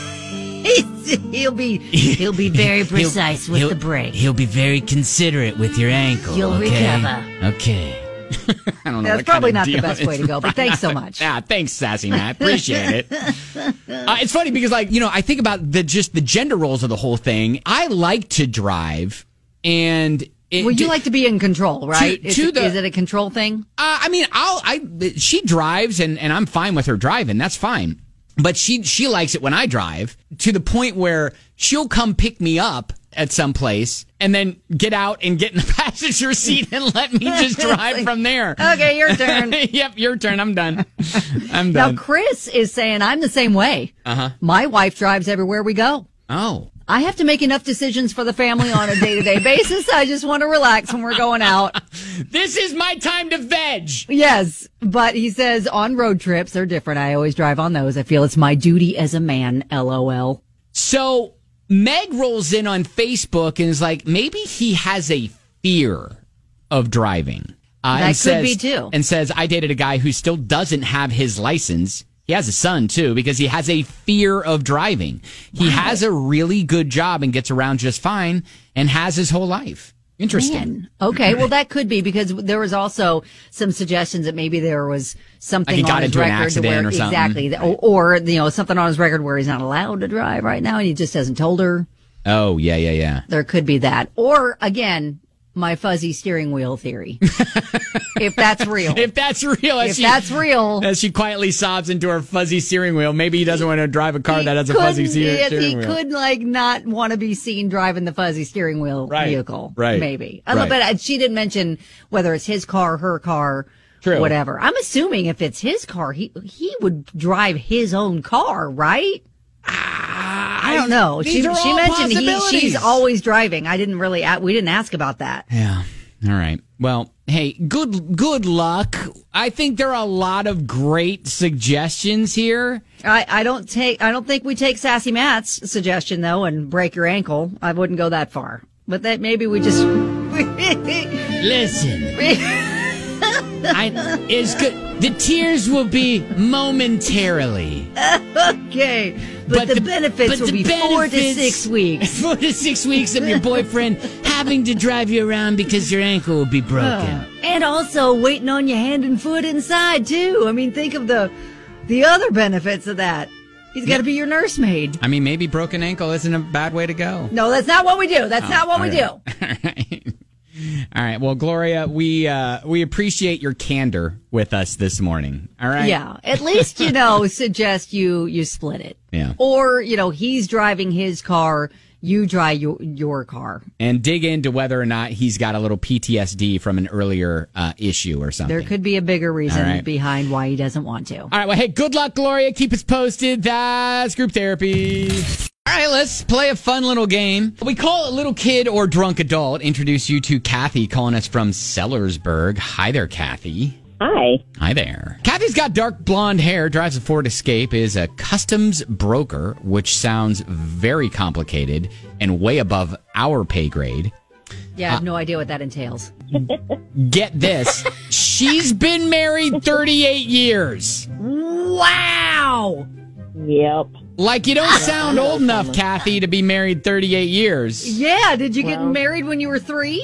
he'll be he'll be very He'll- precise with he'll- the brake. He'll be very considerate with your ankle. You'll okay? recover. Okay. I don't know. That's what probably kind not of the deal best it way is. to go, but thanks so much. Yeah, thanks, Sassy Matt. Appreciate it. Uh, it's funny because, like, you know, I think about the just the gender roles of the whole thing. I like to drive, and it, Would you like to be in control, right? To- is, to it, the- is it a control thing? Uh, I mean, I'll. I she drives, and, and I'm fine with her driving. That's fine. But she she likes it when I drive, to the point where she'll come pick me up at some place and then get out and get in the passenger seat and let me just drive from there. Okay, your turn. Yep, your turn. I'm done. I'm Now, done. Chris is saying I'm the same way. Uh huh. My wife drives everywhere we go. Oh. I have to make enough decisions for the family on a day-to-day basis. I just want to relax when we're going out. This is my time to veg. Yes, but he says on road trips are different. I always drive on those. I feel it's my duty as a man. LOL. So Meg rolls in on Facebook and is like, maybe he has a fear of driving. Uh, That and could says, be, too. And says, I dated a guy who still doesn't have his license. He has a son, too, because he has a fear of driving. He has a really good job and gets around just fine. and has his whole life. Interesting. Man. Okay, well, that could be because there was also some suggestions that maybe there was something Like he got on his into an record accident where or something. exactly, or, or you know, something on his record where he's not allowed to drive right now, and he just hasn't told her. Oh, yeah, yeah, yeah. There could be that, or again, my fuzzy steering wheel theory. If that's real, If that's real, as if she, that's real, as she quietly sobs into her fuzzy steering wheel, maybe he doesn't want to drive a car that has a fuzzy couldn't- steer- if steering he wheel. could like not want to be seen driving the fuzzy steering wheel Right, vehicle, right, Maybe, I don't- right. but she didn't mention whether it's his car, her car, True. whatever. I'm assuming if it's his car, he he would drive his own car, right? I don't know. these She are she all mentioned he, possibilities. she's always driving. I didn't really. a- We didn't ask about that. Yeah. All right. Well, hey, good good luck. I think there are a lot of great suggestions here. I, I don't take. I don't think we take Sassy Matt's suggestion though, and break your ankle. I wouldn't go that far. But that maybe we just Listen, I, it's good. The tears will be momentarily. okay. But, But the, the- benefits but will the be four to benefits- six weeks. Four to six weeks of your boyfriend having to drive you around because your ankle will be broken. Uh, and also waiting on your hand and foot inside too. I mean, think of the the other benefits of that. He's got to be your nursemaid. I mean, maybe broken ankle isn't a bad way to go. No, that's not what we do. That's Oh, not what we all do. All right. Well, Gloria, we uh, we appreciate your candor with us this morning. All right. Yeah, at least you know suggest you you split it. Yeah. Or you know he's driving his car, you drive your your car. And dig into whether or not he's got a little P T S D from an earlier uh, issue or something. There could be a bigger reason All right. behind why he doesn't want to. All right. Well, hey, good luck, Gloria. Keep us posted. That's Group Therapy. All right, let's play a fun little game. We call it Little Kid or Drunk Adult. Introduce you to Kathy calling us from Sellersburg. Hi there, Kathy. Hi. Hi there. Kathy's got dark blonde hair, drives a Ford Escape, is a customs broker, which sounds very complicated and way above our pay grade. Yeah, I have no idea what that entails. Get this. She's been married thirty-eight years. Wow. Yep. Like, you don't sound old enough, Kathy, to be married thirty-eight years. Yeah, did you get Well. married when you were three?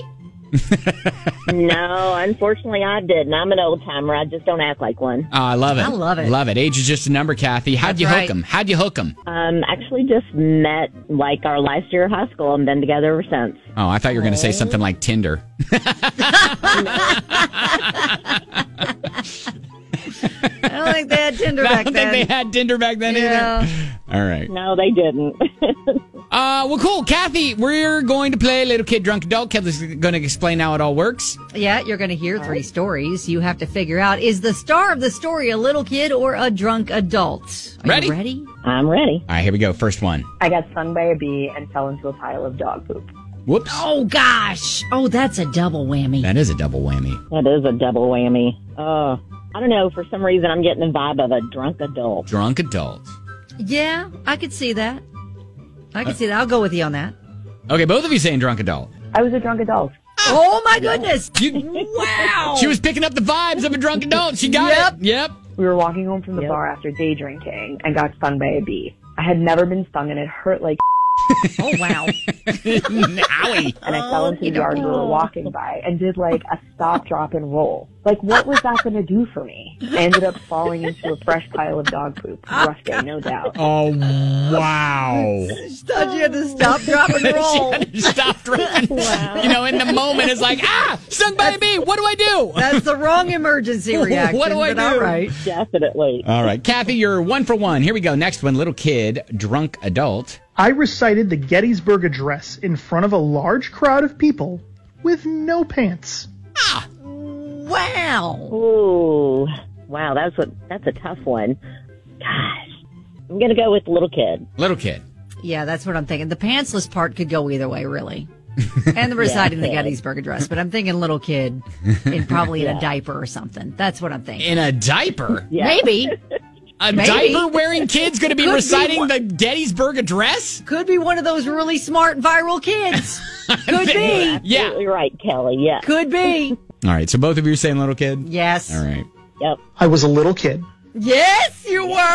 No, unfortunately I didn't. I'm an old timer. I just don't act like one. Oh, I love it. I love it. Love it. Age is just a number, Kathy. How'd That's you right. hook him? How'd you hook him? Um, actually just met like our last year of high school and been together ever since. Oh, I thought you were going to say something like Tinder. I don't think they had Tinder I back don't then. think they had Tinder back then Yeah. either. All right. No, they didn't. Uh, well, cool. Kathy, we're going to play Little Kid, Drunk Adult. Kelly's going to explain how it all works. Yeah, you're going to hear three stories. You have to figure out, is the star of the story a little kid or a drunk adult? Are Ready? you ready? I'm ready. All right, here we go. First one. I got stung by a bee and fell into a pile of dog poop. Whoops. Oh, gosh. Oh, that's a double whammy. That is a double whammy. That is a double whammy. Oh, I don't know. For some reason, I'm getting the vibe of a drunk adult. Drunk adult. Yeah, I could see that. I could see that. I'll go with you on that. Okay, both of you saying drunk adult. I was a drunk adult. Oh, my goodness. You, Wow. she was picking up the vibes of a drunk adult. She got Yep. it. Yep. We were walking home from the Yep. bar after day drinking and got stung by a bee. I had never been stung and it hurt like Oh, wow. Owie. and I fell into the yard we were walking by and did like a stop, drop, and roll. Like, what was that going to do for me? I ended up falling into a fresh pile of dog poop. Rough day, no doubt. Oh, wow. Thought you had to stop, drop, and roll. She had to stop drinking. You know, in the moment, it's like, ah, stung by a bee. What do I do? That's the wrong emergency reaction. What do I but all do? right. Definitely. All right, Kathy, you're one for one. Here we go. Next one, little kid, drunk adult. I recited the Gettysburg Address in front of a large crowd of people with no pants. Wow. Ooh, wow. That's a that's a tough one. Gosh, I'm gonna go with little kid. Little kid. Yeah, that's what I'm thinking. The pantsless part could go either way, really. And the reciting the yeah. Gettysburg Address. But I'm thinking little kid in probably in Yeah. a diaper or something. That's what I'm thinking. In a diaper? Yeah. Maybe. A Maybe. diaper-wearing kid's going to be Could be reciting one- the Gettysburg Address? Could be one of those really smart viral kids. Could be. Yeah. Absolutely right, Kelly. Yeah. Could be. All right, so both of you are saying little kid? Yes. All right. Yep. I was a little kid. Yes, you were.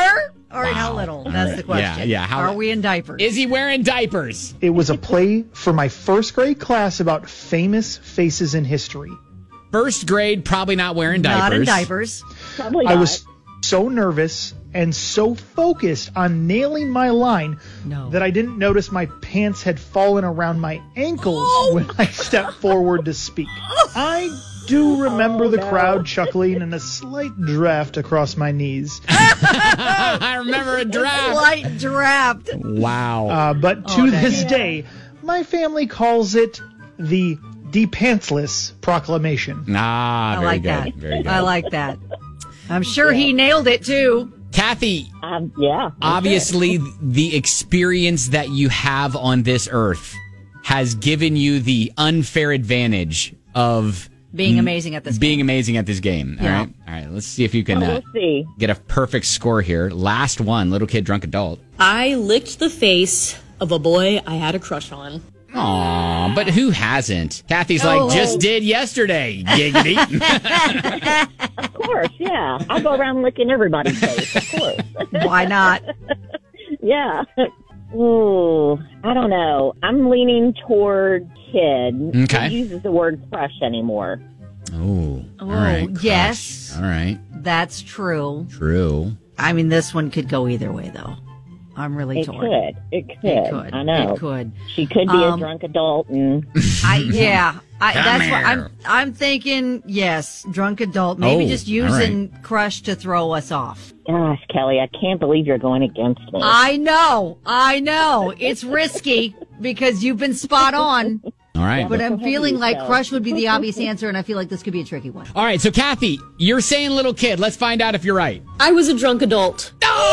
All right, how little? That's right. the question. Yeah, yeah. How- Are we in diapers? Is he wearing diapers? It was a play for my first grade class about famous faces in history. First grade, probably not wearing diapers. Not in diapers. Probably I not. was so nervous and so focused on nailing my line No. that I didn't notice my pants had fallen around my ankles when I stepped forward to speak. I do remember the crowd chuckling and a slight draft across my knees. I remember a draft. Slight draft. Wow. Uh, but to Oh, this dang. day, my family calls it the de-pantsless proclamation. Ah, I very like good. that. Very good. I like that. I'm sure he nailed it too. Kathy, Um, yeah. obviously the experience that you have on this earth has given you the unfair advantage of Being amazing at this being amazing at this game. All Yeah. right. All right. Let's see if you can Well, uh, we'll see. get a perfect score here. Last one, little kid, drunk adult. I licked the face of a boy I had a crush on. Aw, but who hasn't? Kathy's Oh. like, just did yesterday. Giggity. Of course, yeah. I go around licking everybody's face, of course. Why not? Yeah. Ooh, I don't know. I'm leaning toward kid. Okay. Who uses the word crush anymore? Oh, Oh, all right. crush. yes. All right. That's true. True. I mean, this one could go either way, though. I'm really It torn. could. It could. It could. I know. It could. She could be a Um, drunk adult and I yeah. I, Come that's here. what I'm. I'm thinking. Yes, drunk adult. Maybe Oh, just all using crush to throw us off. gosh, Kelly, I can't believe you're going against me. I know. I know. It's risky because you've been spot on. All right. But I'm Go ahead, feeling like yourself. crush would be the obvious answer, and I feel like this could be a tricky one. All right. So, Kathy, you're saying little kid. Let's find out if you're right. I was a drunk adult.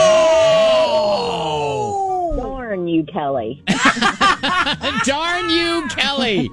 Darn you, Kelly. Darn you, Kelly.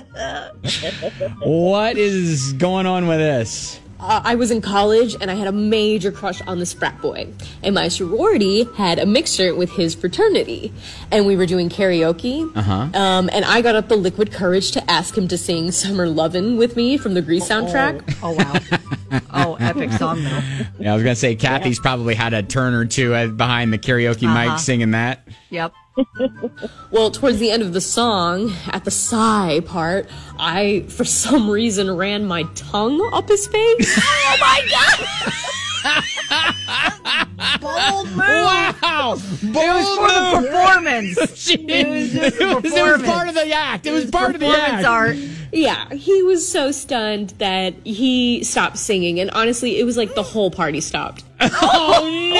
What is going on with this? Uh, I was in college and I had a major crush on this frat boy. And my sorority had a mixer with his fraternity. And we were doing karaoke. Uh-huh. Um, and I got up the liquid courage to ask him to sing Summer Lovin' with me from the Grease soundtrack. Oh, wow. Oh, epic song, though. Yeah, I was going to say, Kathy's probably had a turn or two uh, behind the karaoke Uh-huh. mic singing that. Yep. Well, towards the end of the song, at the sigh part, I, for some reason, ran my tongue up his face. Oh, my God. Bold move. Wow. It was for the performance. She- It was just it, was, it was performance. part of the act. It was part of the Performance act. art. Yeah, he was so stunned that he stopped singing. And honestly, it was like the whole party stopped. Oh,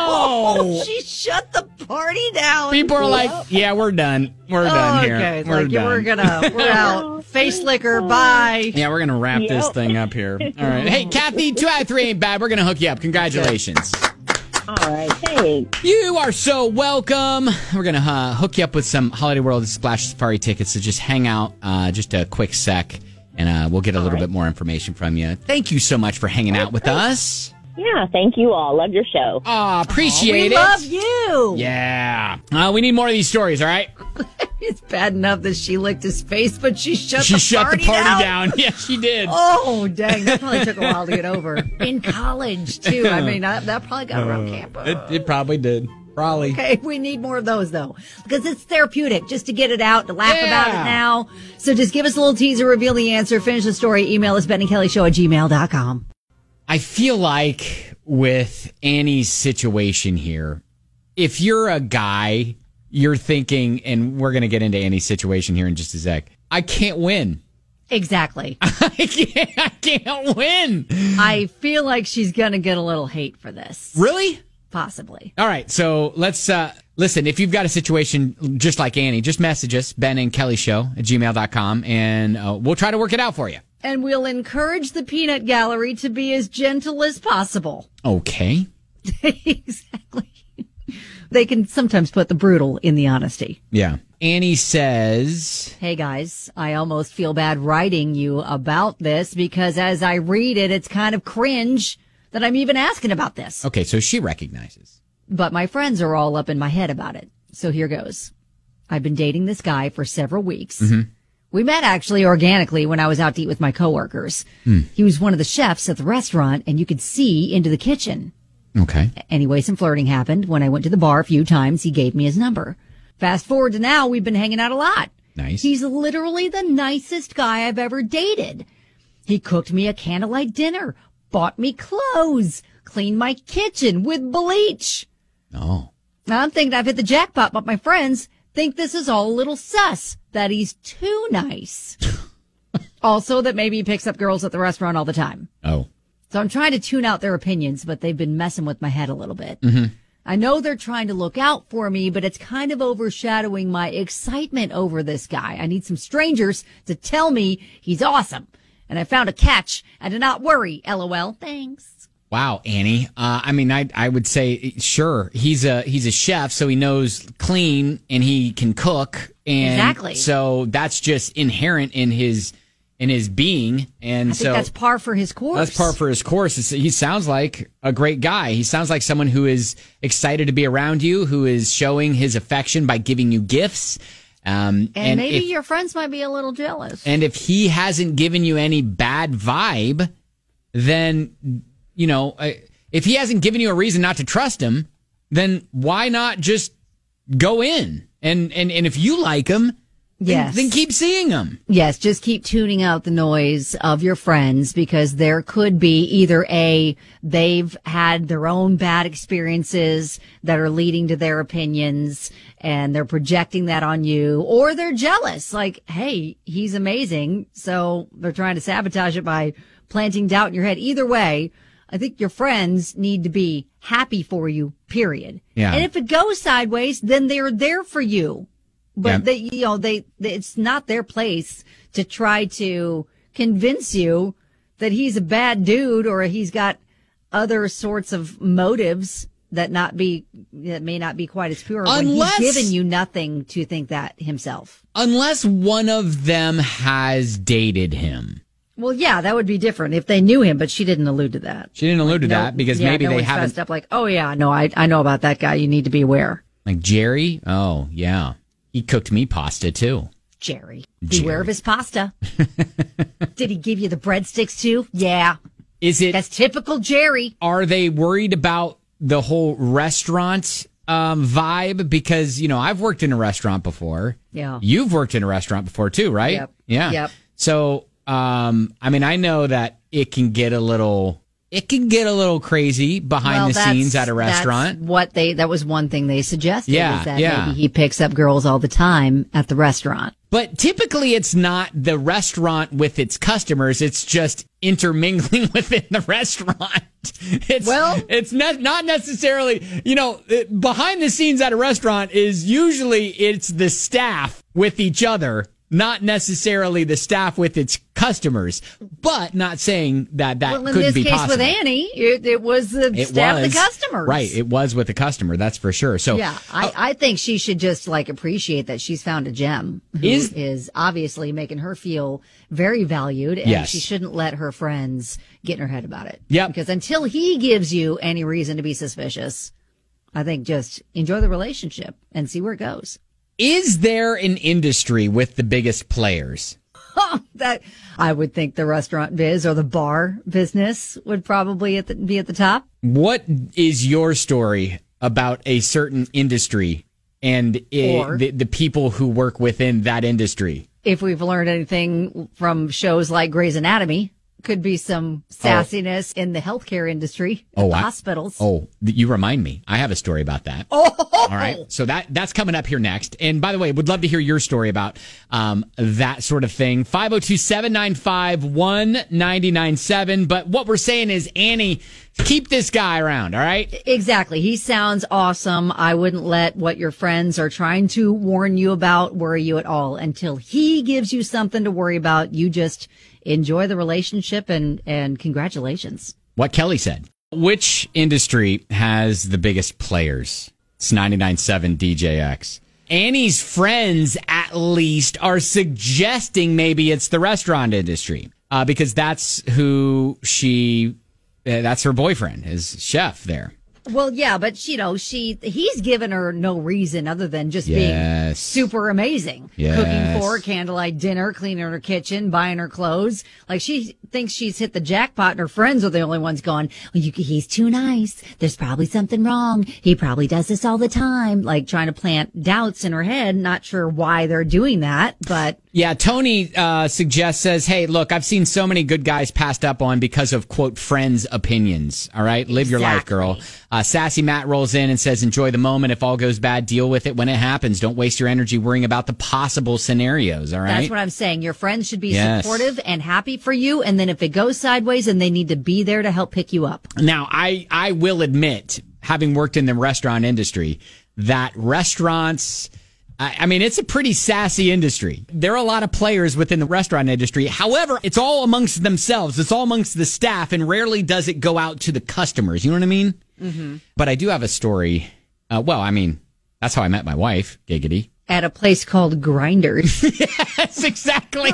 no. She shut the party down. People are like, yeah, we're done. We're done oh, here. okay. It's We're like, done. we're gonna, we're out. Face liquor, bye. Yeah, we're going to wrap this Yep. thing up here. All right. Hey, Kathy, two out of three ain't bad. We're going to hook you up. Congratulations. All right, thanks. You are so welcome. We're going to uh, hook you up with some Holiday World Splash Safari tickets. So just hang out uh, just a quick sec, and uh, we'll get a little bit more information from you. Thank you so much for hanging out with us. Yeah, thank you all. Love your show. Aw, appreciate we it. love you. Yeah. Uh, we need more of these stories, all right? It's bad enough that she licked his face, but she shut She the shut party the party down. down. Yeah, she did. Oh, dang. That probably took a while to get over. In college, too. I mean, that, that probably got around campus. It, it probably did. Probably. Okay, we need more of those, though, because it's therapeutic just to get it out, to laugh Yeah. about it now. So just give us a little teaser, reveal the answer, finish the story, email us, Ben and Kelly Show at gmail dot com. I feel like with Annie's situation here, if you're a guy, you're thinking, and we're going to get into Annie's situation here in just a sec, I can't win. Exactly. I can't, I can't win. I feel like she's going to get a little hate for this. Really? Possibly. All right, so let's uh, listen. If you've got a situation just like Annie, just message us, Ben and Kelly Show at gmail dot com, and uh, we'll try to work it out for you. And we'll encourage the peanut gallery to be as gentle as possible. Okay. Exactly. They can sometimes put the brutal in the honesty. Yeah. Annie says, Hey guys, I almost feel bad writing you about this because as I read it, it's kind of cringe that I'm even asking about this. okay, so she recognizes. But my friends are all up in my head about it. So here goes. I've been dating this guy for several weeks. Mm-hmm. We met actually organically when I was out to eat with my coworkers. Hmm. He was one of the chefs at the restaurant and you could see into the kitchen. Okay. Anyway, some flirting happened. When I went to the bar a few times, he gave me his number. Fast forward to now, we've been hanging out a lot. Nice. He's literally the nicest guy I've ever dated. He cooked me a candlelight dinner, bought me clothes, cleaned my kitchen with bleach. Oh. Now I'm thinking I've hit the jackpot, but my friends think this is all a little sus, that he's too nice. Also, that maybe he picks up girls at the restaurant all the time. Oh. So I'm trying to tune out their opinions, but they've been messing with my head a little bit. Mm-hmm. I know they're trying to look out for me, but it's kind of overshadowing my excitement over this guy. I need some strangers to tell me he's awesome. And I found a catch. I do not worry, LOL. Thanks. Wow, Annie. Uh, I mean, I I would say sure. He's a he's a chef, so he knows clean and he can cook. And Exactly. So that's just inherent in his in his being. And I so think that's par for his course. That's par for his course. It's, he sounds like a great guy. He sounds like someone who is excited to be around you, who is showing his affection by giving you gifts. Um, And, and maybe if, your friends might be a little jealous. and if he hasn't given you any bad vibe, then, you know, I- if he hasn't given you a reason not to trust him, then why not just go in? And, and, and if you like him, then, Yes. then keep seeing him. Yes, just keep tuning out the noise of your friends, because there could be either A, they've had their own bad experiences that are leading to their opinions and they're projecting that on you, or they're jealous. Like, hey, he's amazing. So they're trying to sabotage it by planting doubt in your head. Either way, I think your friends need to be happy for you, period. Yeah. And if it goes sideways, then they're there for you. But Yeah. they, you know, they, they, it's not their place to try to convince you that he's a bad dude or he's got other sorts of motives that not be, that may not be quite as pure Unless- when he's given you nothing to think that himself. Unless one of them has dated him. Well, yeah, that would be different if they knew him, but she didn't allude to that. She didn't allude to No- that because yeah, maybe no they one's haven't. fessed up like, oh yeah, no, I, I know about that guy. You need to be aware. Like Jerry? Oh, yeah. He cooked me pasta too. Jerry. Jerry. Beware of his pasta. Did he give you the breadsticks too? Yeah. Is it? That's typical Jerry. Are they worried about the whole restaurant um, vibe? Because, you know, I've worked in a restaurant before. Yeah. You've worked in a restaurant before too, right? Yep. Yeah. Yep. So, um, I mean, I know that it can get a little, it can get a little crazy behind Well, the that's- scenes at a restaurant. That's what they, that was one thing they suggested. Yeah, is that yeah. maybe he picks up girls all the time at the restaurant. But typically it's not the restaurant with its customers. It's just intermingling within the restaurant. It's, Well- it's not, not necessarily, you know, it- behind the scenes at a restaurant is usually it's the staff with each other, not necessarily the staff with its customers, but not saying that that Well, in couldn't this be case possible. with Annie, it, it was the It staff was of the customers. Right. It was with the customer. That's for sure. So yeah, I, I think she should just like appreciate that she's found a gem who Is- is obviously making her feel very valued, and Yes. she shouldn't let her friends get in her head about it. Yep. Because until he gives you any reason to be suspicious, I think just enjoy the relationship and see where it goes. is there an industry with the biggest players? That I would think the restaurant biz or the bar business would probably at the, be at the top. What is your story about a certain industry and i- Or- the, the people who work within that industry? If we've learned anything from shows like Grey's Anatomy, could be some sassiness in the healthcare industry, at Oh, the I- hospitals. Oh, th- you remind me. I have a story about that. Oh, All right. So that that's coming up here next. And by the way, would love to hear your story about um, that sort of thing. five oh two, seven nine five, one nine nine seven. But what we're saying is, Annie, keep this guy around, all right? Exactly. He sounds awesome. I wouldn't let what your friends are trying to warn you about worry you at all until he gives you something to worry about. You just enjoy the relationship and, and congratulations. What Kelly said. Which industry has the biggest players? It's ninety-nine point seven D J X. Annie's friends, at least, are suggesting maybe it's the restaurant industry uh, because that's who she, uh, that's her boyfriend, is chef there. Well, yeah, but you know, she he's given her no reason other than just being Yes. super amazing. Yes. Cooking for her, candlelight dinner, cleaning her kitchen, buying her clothes. Like she thinks she's hit the jackpot and her friends are the only ones going, well, you, he's too nice. There's probably something wrong. He probably does this all the time. Like trying to plant doubts in her head. Not sure why they're doing that, but. Yeah, Tony uh, suggests, says, hey, look, I've seen so many good guys passed up on because of, quote, friends' opinions. All right? Live your life, girl. Uh, Sassy Matt rolls in and says, enjoy the moment. If all goes bad, deal with it when it happens. Don't waste your energy worrying about the possible scenarios. All right? That's what I'm saying. Your friends should be Yes. supportive and happy for you. And then if it goes sideways, then they need to be there to help pick you up. Now, I, I will admit, having worked in the restaurant industry, that restaurants, I, I mean, it's a pretty sassy industry. There are a lot of players within the restaurant industry. However, it's all amongst themselves. It's all amongst the staff, and rarely does it go out to the customers. You know what I mean? Mm-hmm. But I do have a story. Uh, well, I mean, that's how I met my wife, Giggity. At a place called Grinders. Yes, exactly.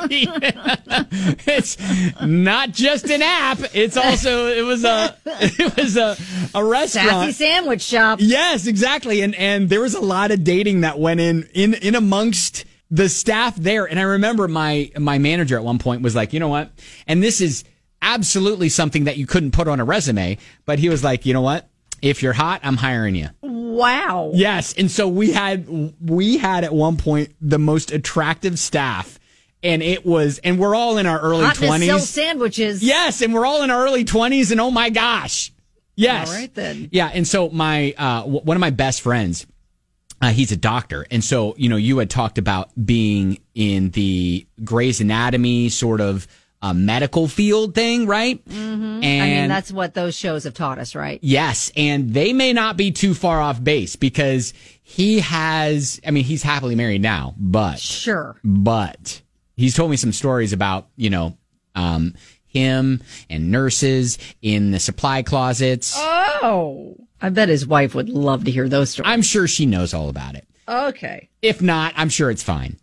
It's not just an app. It's also, it was a, it was a, a restaurant. Sassy sandwich shop. Yes, exactly. And, and there was a lot of dating that went in, in, in amongst the staff there. And I remember my, my manager at one point was like, you know what? And this is absolutely something that you couldn't put on a resume, but he was like, you know what? If you're hot, I'm hiring you. Wow. Yes. And so we had, we had at one point the most attractive staff, and it was, and we're all in our early Hot to twenties. sell sandwiches. Yes. And we're all in our early twenties, and oh my gosh. Yes. All right then. Yeah. And so my, uh, w- one of my best friends, uh, he's a doctor. And so, you know, you had talked about being in the Grey's Anatomy sort of, a medical field thing, right? Mm-hmm. And I mean, that's what those shows have taught us, right? yes, and they may not be too far off base because he has, I mean, he's happily married now, but Sure. but he's told me some stories about, you know, um, him and nurses in the supply closets. Oh. I bet his wife would love to hear those stories. I'm sure she knows all about it. Okay. If not, I'm sure it's fine.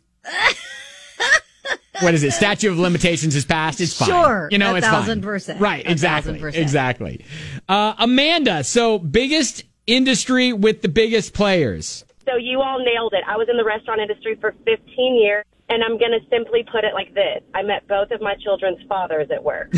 What is it? Statute of limitations is passed. It's fine. Sure. You know, a it's thousand fine. percent. Right. A Exactly. thousand percent. Exactly. Uh, Amanda. So biggest industry with the biggest players. So you all nailed it. I was in the restaurant industry for fifteen years, and I'm going to simply put it like this. I met both of my children's fathers at work.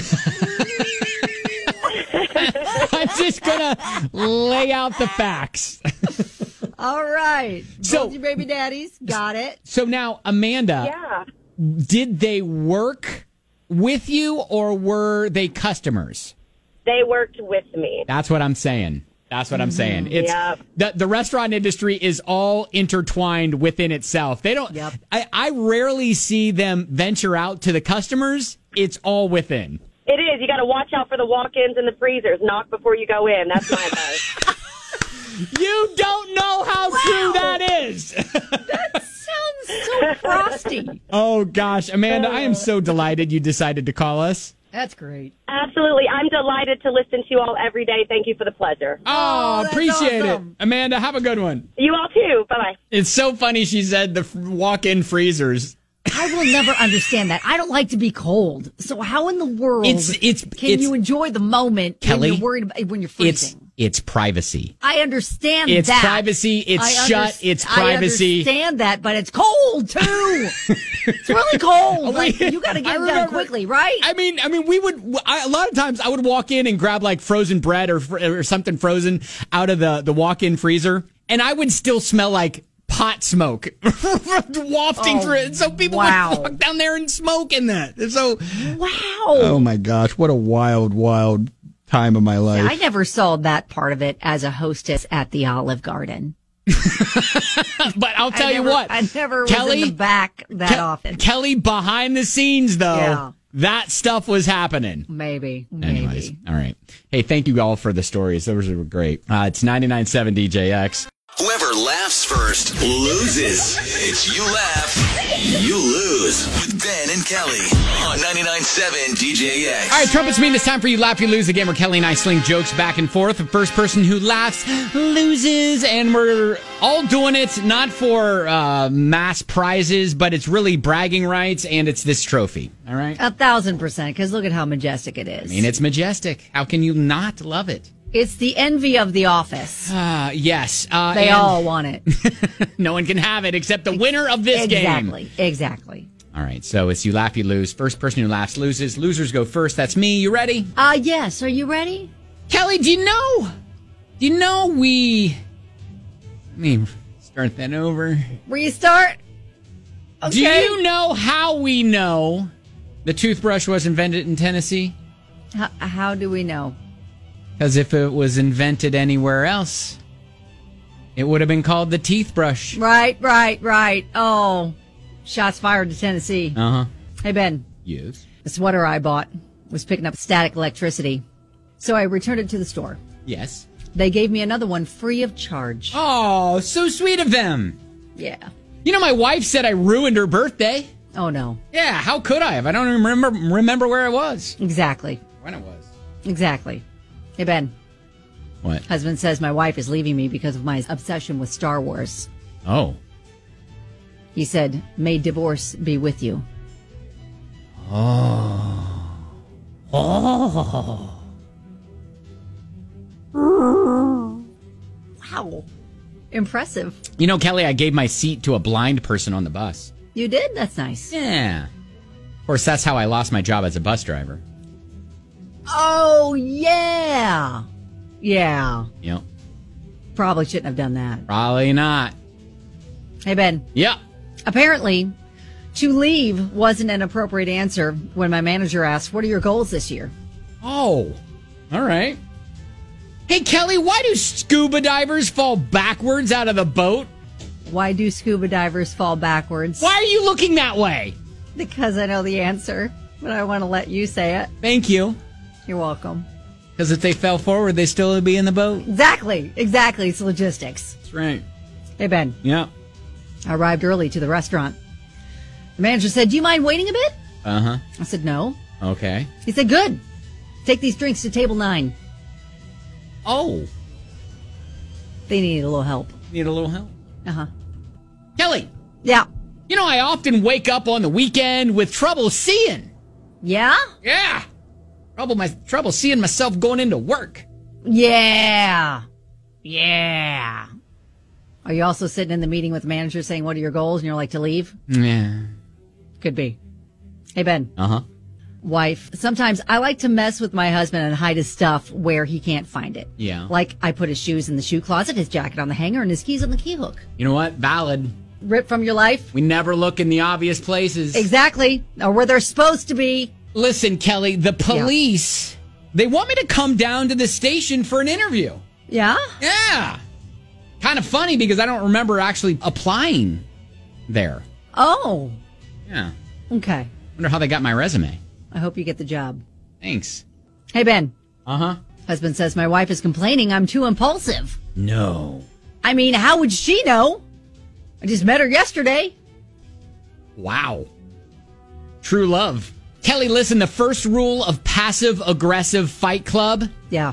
I'm just going to lay out the facts. All right. So- Both your baby daddies. Got it. So now, Amanda, Yeah. did they work with you or were they customers? They worked with me. That's what I'm saying. That's what I'm saying. It's Yep. the the restaurant industry is all intertwined within itself. They don't. Yep. I, I rarely see them venture out to the customers. It's all within. It is. You got to watch out for the walk-ins and the freezers. Knock before you go in. That's my advice. You don't know how true that is. That sounds so frosty. Oh gosh, Amanda, I am so delighted you decided to call us. That's great. Absolutely. I'm delighted to listen to you all every day. Thank you for the pleasure. Oh, that's appreciate awesome. it, Amanda. Have a good one. You all too. Bye-bye. It's so funny she said the f- walk-in freezers. I will never understand that. I don't like to be cold. So how in the world It's it's can it's you enjoy the moment Kelly, when you're worried about when you're it's freezing? it's privacy. I understand It's that. privacy, it's I shut, it's privacy. I understand that, but it's cold too. It's really cold. Like, you got to I get it done remember- quickly, right? I mean, I mean, we would I, a lot of times I would walk in and grab like frozen bread or fr- or something frozen out of the the walk-in freezer, and I would still smell like pot smoke wafting Oh, through it. So people wow. would walk down there and smoke in that. And so, Wow. oh my gosh, what a wild, wild time of my life. I never saw that part of it as a hostess at the Olive Garden. But I'll tell I you never- what, I never Kelly, was in the back that Ke- often. Kelly, behind the scenes though, Yeah. that stuff was happening. Maybe. Maybe. Anyways, all right. Hey, thank you all for the stories. Those were great. Uh, it's ninety-nine point seven D J X. Whoever laughs first loses. It's You Laugh, You Lose with Ben and Kelly on ninety-nine point seven D J X. All right, trumpets mean it's time for You Laugh, You Lose, a game where Kelly and I sling jokes back and forth. The first person who laughs loses, and we're all doing it not for uh, mass prizes, but it's really bragging rights, and it's this trophy. All right? A thousand percent, because look at how majestic it is. I mean, it's majestic. How can you not love it? It's the envy of the office. Uh, yes. Uh, they and all want it. no one can have it except the winner of this exactly, game. Exactly. Exactly. All right. So it's you laugh, you lose. First person who laughs loses. Losers go first. That's me. You ready? Uh, yes. Are you ready? Kelly, do you know? Do you know we... Let me start that over. Restart? Okay. Do you know how we know the toothbrush was invented in Tennessee? How, how do we know? Because if it was invented anywhere else, it would have been called the teeth brush. Right, right, right. Oh, shots fired to Tennessee. Uh-huh. Hey, Ben. Yes? The sweater I bought was picking up static electricity. So I returned it to the store. Yes. They gave me another one free of charge. Oh, so sweet of them. Yeah. You know, my wife said I ruined her birthday. Oh, no. Yeah, how could I have? I don't even remember, remember where I was. Exactly. When it was. Exactly. Hey, Ben. What? Husband says my wife is leaving me because of my obsession with Star Wars. Oh. He said, may divorce be with you. Oh. Oh. Wow. Impressive. You know, Kelly, I gave my seat to a blind person on the bus. You did? That's nice. Yeah. Of course, that's how I lost my job as a bus driver. Oh, yeah. Yeah. Yep. Probably shouldn't have done that. Probably not. Hey, Ben. Yeah. Apparently, to leave wasn't an appropriate answer when my manager asked, what are your goals this year? Oh. All right. Hey, Kelly, why do scuba divers fall backwards out of the boat? Why do scuba divers fall backwards? Why are you looking that way? Because I know the answer, but I want to let you say it. Thank you. You're welcome. Because if they fell forward, they still would be in the boat. Exactly. Exactly. It's logistics. That's right. Hey, Ben. Yeah. I arrived early to the restaurant. The manager said, do you mind waiting a bit? Uh-huh. I said, no. Okay. He said, good. Take these drinks to table nine. Oh. They needed a little help. Need a little help? Uh-huh. Kelly. Yeah. You know, I often wake up on the weekend with trouble seeing. Yeah? Yeah. Trouble my trouble seeing myself going into work. Yeah. Yeah. Are you also sitting in the meeting with the manager saying, what are your goals? And you're like, to leave? Yeah. Could be. Hey, Ben. Uh-huh. Wife. Sometimes I like to mess with my husband and hide his stuff where he can't find it. Yeah. Like I put his shoes in the shoe closet, his jacket on the hanger, and his keys on the key hook. You know what? Valid. Rip from your life? We never look in the obvious places. Exactly. Or where they're supposed to be. Listen, Kelly, the police, yeah. They want me to come down to the station for an interview. Yeah? Yeah. Kind of funny because I don't remember actually applying there. Oh. Yeah. Okay. Wonder how they got my resume. I hope you get the job. Thanks. Hey, Ben. Uh-huh. Husband says my wife is complaining I'm too impulsive. No. I mean, how would she know? I just met her yesterday. Wow. True love. Kelly, listen, the first rule of passive-aggressive Fight Club yeah.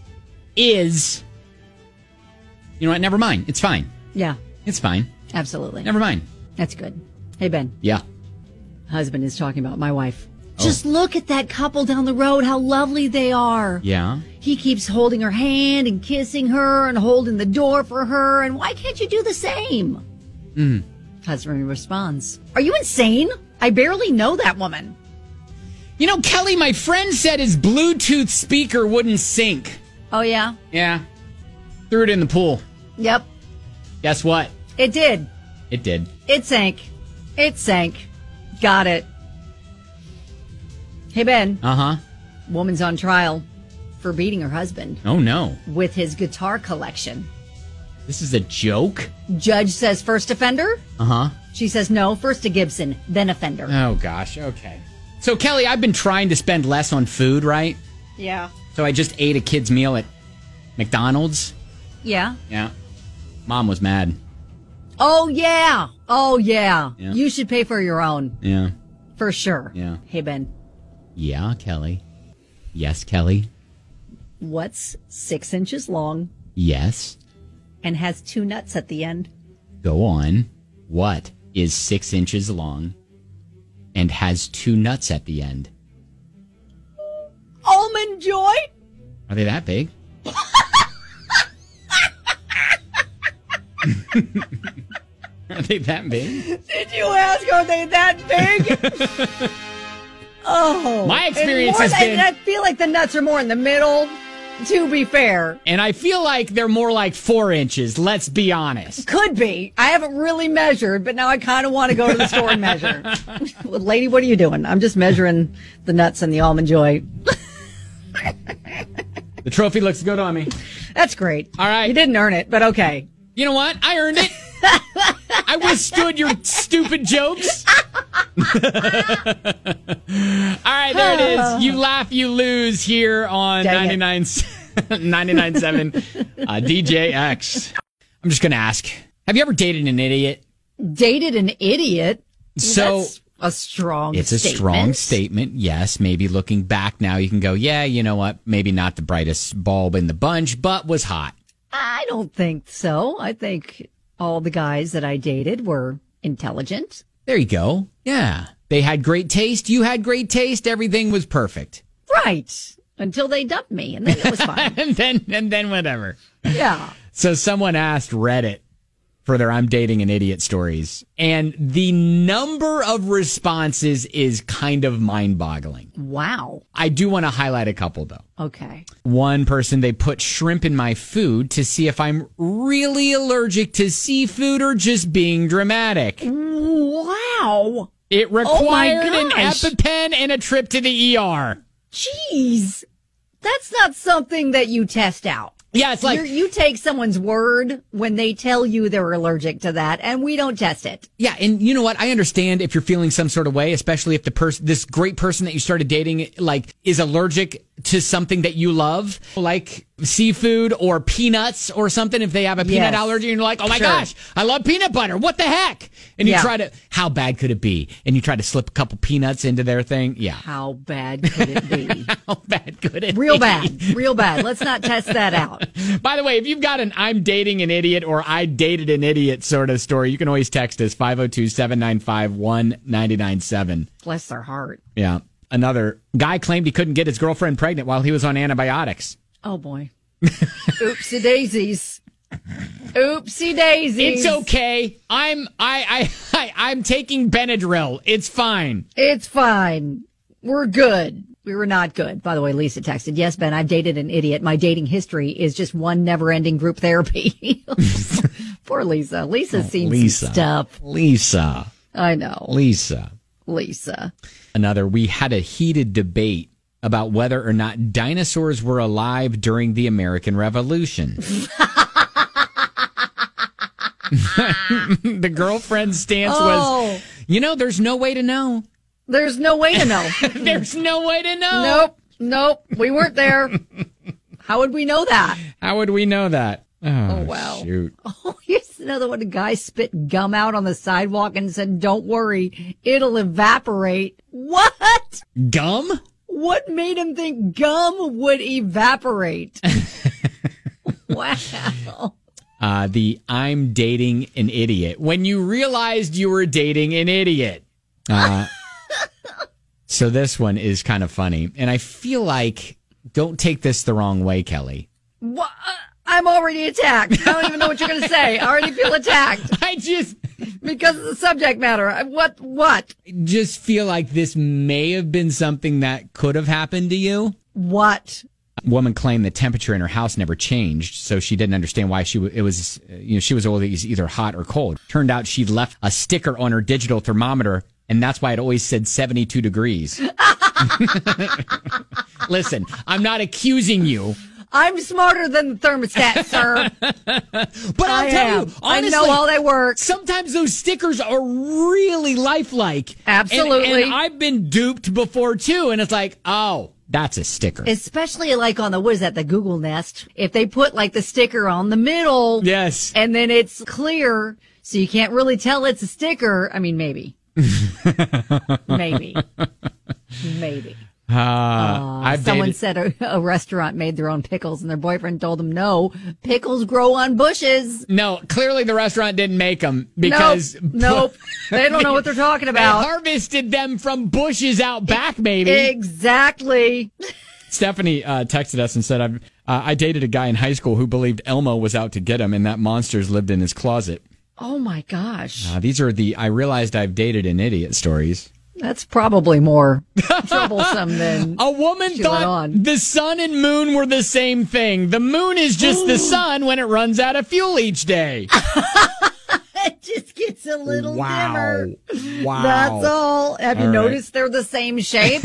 is... You know what? Never mind. It's fine. Yeah. It's fine. Absolutely. Never mind. That's good. Hey, Ben. Yeah. Husband is talking about my wife. Oh. Just look at that couple down the road, how lovely they are. Yeah. He keeps holding her hand and kissing her and holding the door for her. And why can't you do the same? Mm. Husband responds, are you insane? I barely know that woman. You know, Kelly, my friend said his Bluetooth speaker wouldn't sync. Oh, yeah? Yeah. Threw it in the pool. Yep. Guess what? It did. It did. It sank. It sank. Got it. Hey, Ben. Uh-huh. Woman's on trial for beating her husband. Oh, no. With his guitar collection. This is a joke? Judge says first offender. Uh-huh. She says no, first a Gibson, then offender. Oh, gosh. Okay. So, Kelly, I've been trying to spend less on food, right? Yeah. So I just ate a kid's meal at McDonald's. Yeah. Yeah. Mom was mad. Oh, yeah. Oh, yeah. yeah. You should pay for your own. Yeah. For sure. Yeah. Hey, Ben. Yeah, Kelly. Yes, Kelly. What's six inches long? Yes. And has two nuts at the end? Go on. What is six inches long and has two nuts at the end? Almond Joy? Are they that big? Are they that big? Did you ask, are they that big? Oh. My experience and has more, been- I feel like the nuts are more in the middle, to be fair. And I feel like they're more like four inches, let's be honest. Could be. I haven't really measured, but now I kind of want to go to the store and measure. Well, lady, what are you doing? I'm just measuring the nuts and the Almond Joy. The trophy looks good on me. That's great. All right. You didn't earn it, but okay. You know what? I earned it. I withstood your stupid jokes. All right, there it is. You laugh, you lose here on ninety-nine point seven uh, D J X. I'm just going to ask, have you ever dated an idiot? Dated an idiot? So That's a strong It's a statement. strong statement, yes. Maybe looking back now, you can go, yeah, you know what? Maybe not the brightest bulb in the bunch, but was hot. I don't think so. I think all the guys that I dated were intelligent. There you go. Yeah. They had great taste. You had great taste. Everything was perfect. Right. Until they dumped me, and then it was fine. and then and then whatever. Yeah. So someone asked Reddit for their I'm dating an idiot stories, and the number of responses is kind of mind-boggling. Wow. I do want to highlight a couple, though. Okay. One person, they put shrimp in my food to see if I'm really allergic to seafood or just being dramatic. Wow. It required an gosh. EpiPen and a trip to the E R. Jeez. That's not something that you test out. Yeah, it's like You're, you take someone's word when they tell you they're allergic to that, and we don't test it. Yeah, and you know what? I understand if you're feeling some sort of way, especially if the person, this great person that you started dating, like, is allergic to something that you love, like seafood or peanuts or something. If they have a peanut Yes. allergy, and you're like, oh my Sure. gosh, I love peanut butter. What the heck? And you Yeah. try to, how bad could it be? And you try to slip a couple peanuts into their thing. Yeah. How bad could it be? How bad could it Real be? bad. Real bad. Let's not test that out. By the way, if you've got an I'm dating an idiot or I dated an idiot sort of story, you can always text us five oh two, seven nine five, one nine nine seven. Bless their heart. Yeah. Another guy claimed he couldn't get his girlfriend pregnant while he was on antibiotics. Oh, boy. Oopsie daisies. Oopsie daisies. It's okay. I'm I I, I I'm taking Benadryl. It's fine. It's fine. We're good. We were not good. By the way, Lisa texted, yes, Ben, I've dated an idiot. My dating history is just one never-ending group therapy. Poor Lisa. Lisa's Oh, seen Lisa. some stuff. Lisa. I know. Lisa. Lisa. Another, we had a heated debate about whether or not dinosaurs were alive during the American Revolution. The girlfriend's stance Oh. was, you know, there's no way to know. There's no way to know. There's no way to know. Nope. Nope. We weren't there. How would we know that? How would we know that? Oh, Oh, wow. Shoot. Oh, here's another one. A guy spit gum out on the sidewalk and said, don't worry, it'll evaporate. What? Gum? What made him think gum would evaporate? Wow. Uh, the I'm dating an idiot. When you realized you were dating an idiot. Uh, so this one is kind of funny. And I feel like, don't take this the wrong way, Kelly. What? I'm already attacked. I don't even know what you're going to say. I already feel attacked. I just... Because of the subject matter. What? What? Just feel like this may have been something that could have happened to you. What? A woman claimed the temperature in her house never changed, so she didn't understand why she w- it was, uh, you know, she was always either hot or cold. Turned out she left a sticker on her digital thermometer, and that's why it always said seventy-two degrees. Listen, I'm not accusing you. I'm smarter than the thermostat, sir. But I'll I tell am. you, honestly, I know how they work. Sometimes those stickers are really lifelike. Absolutely. And, and I've been duped before, too, and it's like, oh, that's a sticker. Especially like on the, what is that, the Google Nest? If they put like the sticker on the middle. Yes. And then it's clear, so you can't really tell it's a sticker. I mean, maybe. Maybe. Maybe. Uh, Uh, I've someone dated- said a, a restaurant made their own pickles, and their boyfriend told them, no, pickles grow on bushes. No, clearly the restaurant didn't make them because Nope. Nope. They don't know what they're talking about. They harvested them from bushes out back, maybe. Exactly. Stephanie uh, texted us and said, I've Uh, I dated a guy in high school who believed Elmo was out to get him and that monsters lived in his closet. Oh, my gosh. Uh, these are the I realized I've dated an idiot stories. That's probably more troublesome than a woman she thought let on. the sun and moon were the same thing. The moon is just the sun when it runs out of fuel each day. It just gets a little Wow. dimmer. Wow. That's all. Have you All right. noticed they're the same shape?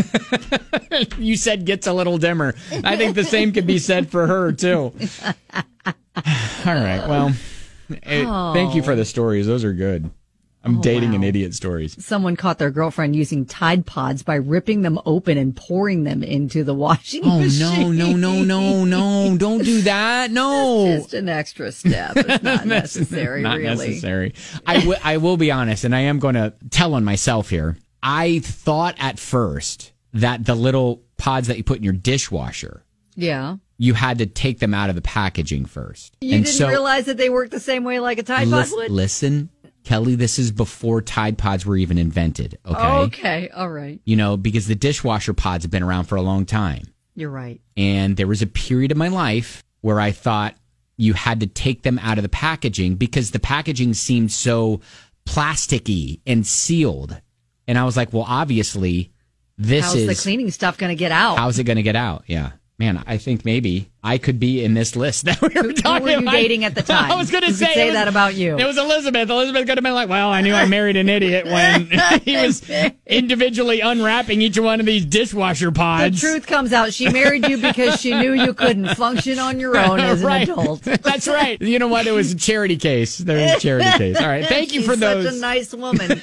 You said gets a little dimmer. I think the same could be said for her, too. All right. Well, eh, Oh. thank you for the stories. Those are good. I'm Oh, dating wow. an idiot stories. Someone caught their girlfriend using Tide Pods by ripping them open and pouring them into the washing Oh, machine. no, no, no, no, no. Don't do that. No. That's just an extra step. It's not That's necessary, not really. necessary. I, w- I will be honest, and I am going to tell on myself here. I thought at first that the little pods that you put in your dishwasher, Yeah. you had to take them out of the packaging first. You and didn't so, realize that they work the same way like a Tide Pod lis- would? listen, Kelly, this is before Tide Pods were even invented. Okay. Okay. All right. You know, because the dishwasher pods have been around for a long time. You're right. And there was a period of my life where I thought you had to take them out of the packaging because the packaging seemed so plasticky and sealed. And I was like, well, obviously, this How's is... the cleaning stuff going to get out? How's it going to get out? Yeah. Man, I think maybe I could be in this list that we were Who talking were you about. dating at the time? I was going to Who could say, say it was- that about you. It was Elizabeth. Elizabeth could have been like, well, I knew I married an idiot when he was individually unwrapping each one of these dishwasher The pods. truth comes out. She married you because she knew you couldn't function on your own as an Right. adult. That's right. You know what? It was a charity case. There was a charity case. All right. Thank you She's for those. Such a nice woman.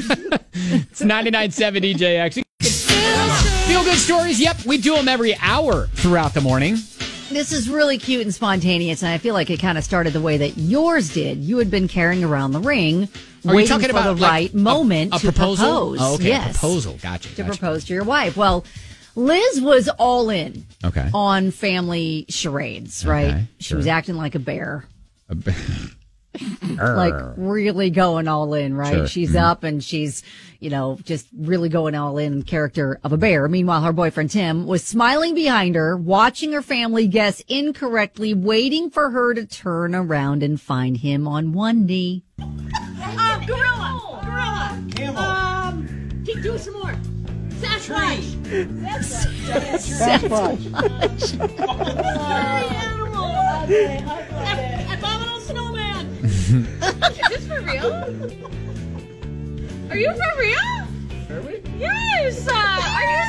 It's ninety-nine point seven D J X. Feel good stories. Yep. We do them every hour throughout the morning. This is really cute and spontaneous, and I feel like it kind of started the way that yours did. You had been carrying around the ring, Are you waiting talking for about the like, right a- moment a, to proposal? propose. Oh, okay. Yes, A proposal. Gotcha. to gotcha. propose to your wife. Well, Liz was all in Okay. on family charades, right? Okay, She sure. was acting like a bear. A b- Like really going all in, right? Sure. She's Mhm. up and she's, you know, just really going all in character of a bear. Meanwhile, her boyfriend Tim was smiling behind her, watching her family guess incorrectly, waiting for her to turn around and find him on one knee. Um, gorilla, gorilla. Camel. Um, keep doing some more. Sasquatch. Sasquatch. Abominable snowman. Is this for real? Are you for real? Are we? Yes. Uh, are you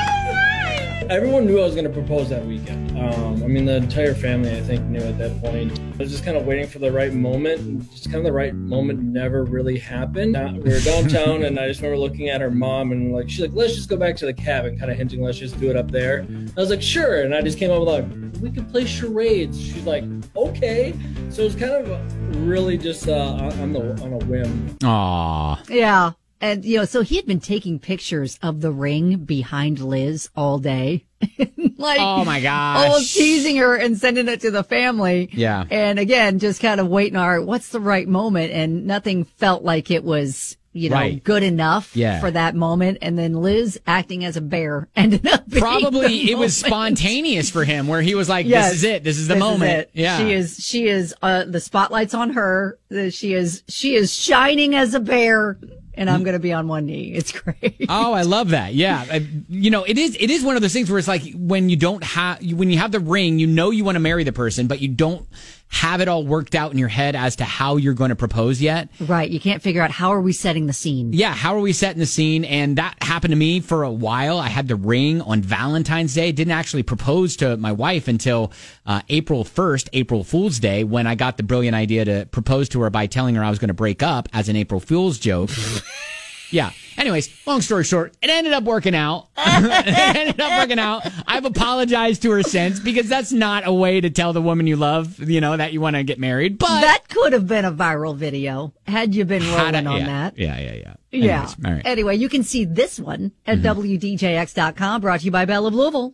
serious? Everyone knew I was going to propose that weekend. Um, I mean, the entire family, I think, knew at that point. I was just kind of waiting for the right moment. And just kind of the right moment never really happened. Uh, we were downtown, and I just remember looking at her mom, and like she's like, "Let's just go back to the cabin," kind of hinting, "Let's just do it up there." I was like, "Sure," and I just came up with like, "We could play charades." She's like, "Okay." So it was kind of really just uh, on the on a whim. Aw. Yeah. And, you know, so he had been taking pictures of the ring behind Liz all day. like, Oh, my gosh. almost teasing her and sending it to the family. Yeah. And again, just kind of waiting, all right, what's the right moment? And nothing felt like it was, you know, Right. good enough Yeah. for that moment. And then Liz acting as a bear ended up being Probably the it was moment. spontaneous for him where he was like, Yes. this is it. This is the This moment. it. Yeah. She is, she is, uh, the spotlight's on her. Uh, She is, she is shining as a bear. And I'm going to be on one knee. It's great. Oh, I love that. Yeah. I, you know, it is, it is one of those things where it's like when you don't have, when you have the ring, you know, you want to marry the person, but you don't have it all worked out in your head as to how you're going to propose yet. Right. You can't figure out how are we setting the scene. Yeah. How are we setting the scene? And that happened to me for a while. I had the ring on Valentine's Day. Didn't actually propose to my wife until uh, April first, April Fool's Day, when I got the brilliant idea to propose to her by telling her I was going to break up as an April Fool's joke. Yeah. Anyways, long story short, it ended up working out. it ended up working out. I've apologized to her since because that's not a way to tell the woman you love, you know, that you want to get married. But that could have been a viral video had you been rolling Had I- on yeah, that. Yeah, yeah, yeah. Yeah. Anyways, all right. Anyway, you can see this one at W D J X dot com, brought to you by Bell of Louisville.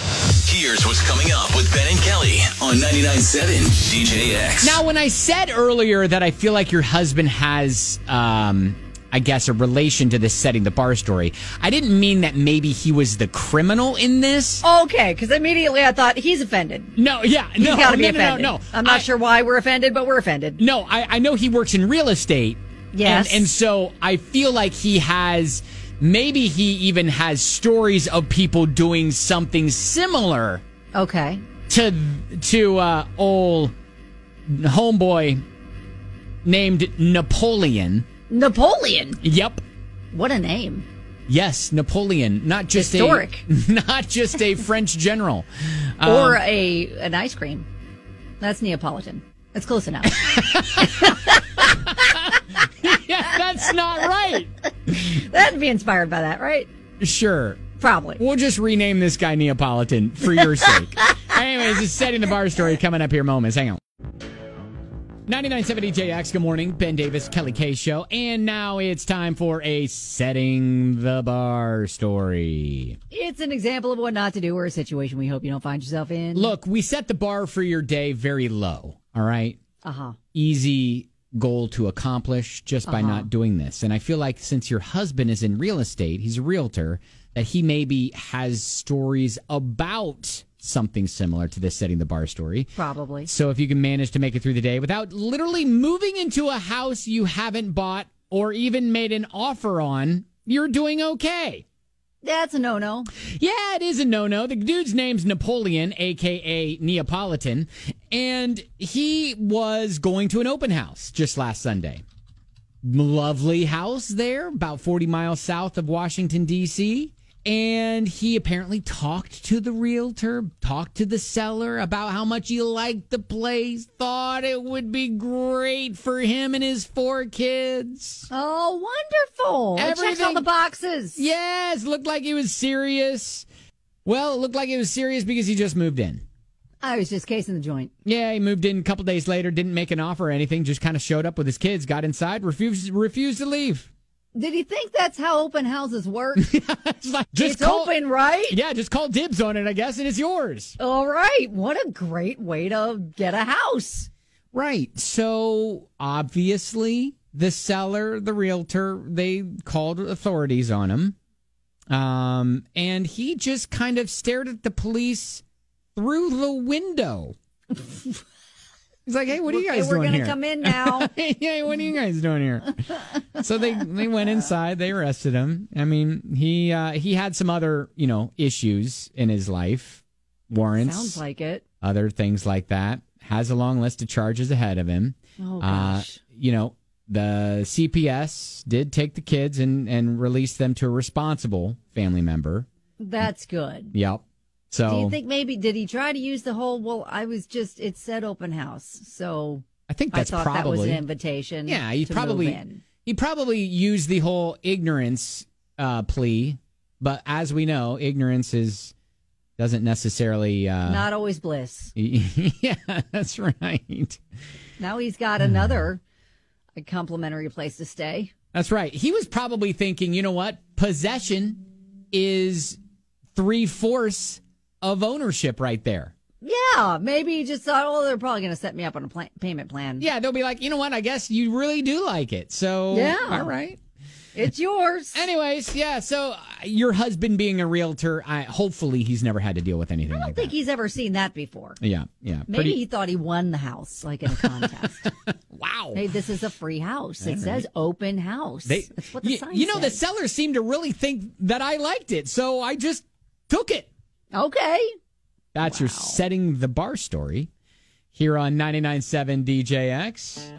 Here's what's coming up with Ben and Kelly on ninety-nine point seven D J X. Now, when I said earlier that I feel like your husband has um, I guess, a relation to this setting the bar story. I didn't mean that maybe he was the criminal in this. Okay, because immediately I thought he's offended. No, yeah, He's no, got to be no, no, offended. no, no. I'm not I- sure why we're offended, but we're offended. No, I, I know he works in real estate. Yes. And, and so I feel like he has, maybe he even has stories of people doing something similar. Okay. To, to uh, old homeboy named Napoleon. Napoleon? Yep. What a name. Yes, Napoleon. Not just Historic. a not just a French general. Or Um, a an ice cream. That's Neapolitan. That's close enough. yeah, that's not right. That'd be inspired by that, right? Sure. Probably. We'll just rename this guy Neapolitan for your sake. Anyways, it's Setting the Bar story coming up here moments. Hang on. ninety-nine point seven D J X, good morning. Ben Davis, Kelly K Show. And now it's time for a Setting the Bar story. It's an example of what not to do or a situation we hope you don't find yourself in. Look, we set the bar for your day very low, all right? Uh-huh. Easy goal to accomplish just by Uh-huh. not doing this. And I feel like since your husband is in real estate, he's a realtor, that he maybe has stories about something similar to this Setting the Bar story. Probably. So if you can manage to make it through the day without literally moving into a house you haven't bought or even made an offer on, you're doing okay. That's a no-no. Yeah, it is a no-no. The dude's name's Napoleon, a k a. Neapolitan, and he was going to an open house just last Sunday. Lovely house there, about forty miles south of Washington, D C, and he apparently talked to the realtor, talked to the seller about how much he liked the place, thought it would be great for him and his four kids. Oh, wonderful. It checks all the boxes. Yes, looked like he was serious. Well, it looked like he was serious because he just moved in. I was just casing the joint. Yeah, he moved in a couple days later, didn't make an offer or anything, just kind of showed up with his kids, got inside, refused, refused to leave. Did he think that's how open houses work? It's like, just it's call, open, right? Yeah, just call dibs on it, I guess, and it's yours. All right. What a great way to get a house. Right. So, obviously, the seller, the realtor, they called authorities on him. Um, and he just kind of stared at the police through the window. He's like, hey, what are you guys we're doing gonna here? We're going to come in now. Hey, what are you guys doing here? So they, they went inside. They arrested him. I mean, he uh, he had some other, you know, issues in his life. Warrants. Sounds like it. Other things like that. Has a long list of charges ahead of him. Oh, Uh, gosh. you know, the C P S did take the kids and, and release them to a responsible family member. That's good. Yep. So Do you think maybe, did he try to use the whole, well, I was just, it said open house. So I think that's I thought that was probably- an invitation. Yeah, he to probably move in. he probably used the whole ignorance uh, plea, but as we know, ignorance is doesn't necessarily uh, Not always bliss. yeah, that's right. Now he's got another a complimentary place to stay. That's right. He was probably thinking, you know what? Possession is three fourths of ownership right there. Yeah, maybe he just thought, oh, they're probably going to set me up on a pla- payment plan. Yeah, they'll be like, you know what? I guess you really do like it. So, Yeah. all right. It's yours. Anyways, yeah, so uh, your husband being a realtor, I, hopefully he's never had to deal with anything I don't like think he's ever seen that before. that. Yeah, yeah. Maybe pretty- he thought he won the house, like in a contest. Wow. Hey, this is a free house. It All says right. open house. They, That's what the you, sign you know, the says. sellers seemed to really think that I liked it, so I just took it. Okay. That's your setting the bar story here on ninety-nine point seven D J X.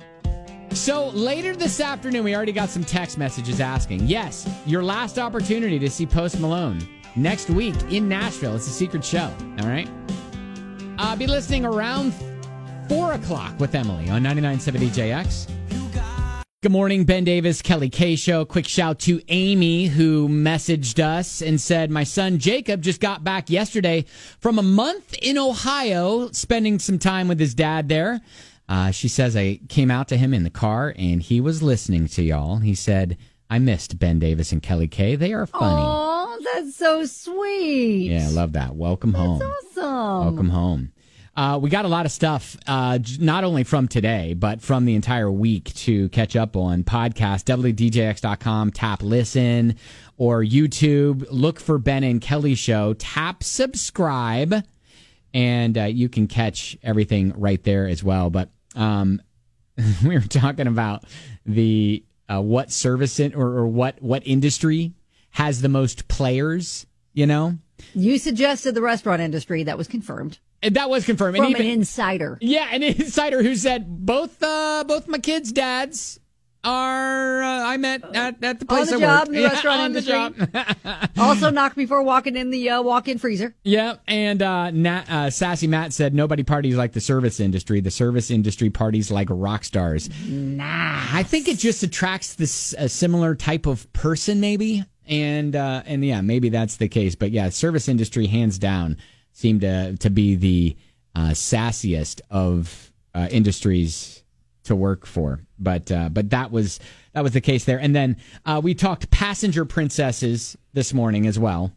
So later this afternoon, we already got some text messages asking, yes, your last opportunity to see Post Malone next week in Nashville. It's a secret show, all right? I'll be listening around four o'clock with Emily on ninety-nine point seven D J X. Good morning, Ben Davis, Kelly K Show. Quick shout to Amy, who messaged us and said, my son Jacob just got back yesterday from a month in Ohio, spending some time with his dad there. Uh, she says, I came out to him in the car and he was listening to y'all. He said, I missed Ben Davis and Kelly K. They are funny. Oh, that's so sweet. Yeah, I love that. Welcome home. Awesome. Welcome home. Uh, we got a lot of stuff, uh, j- not only from today, but from the entire week to catch up on. Podcast, W D J X dot com, tap listen, or YouTube. Look for Ben and Kelly Show. Tap subscribe, and uh, you can catch everything right there as well. But um, we were talking about the uh, what service in, or, or what what industry has the most players, you know? You suggested the restaurant industry. That was confirmed. And that was confirmed. From and even, an insider. Yeah, an insider who said both uh, both my kids' dads are, uh, I met at, at the place on the I job work. in the Yeah, restaurant on the industry. job. Also knocked before walking in the uh, walk-in freezer. Yeah, and uh, Nat, uh, Sassy Matt said nobody parties like the service industry. The service industry parties like rock stars. Nah. I think it just attracts this a similar type of person, maybe. And uh, and yeah, maybe that's the case. But yeah, service industry, hands down, seemed to to be the uh, sassiest of uh, industries to work for. But uh, but that was that was the case there. And then uh, we talked passenger princesses this morning as well.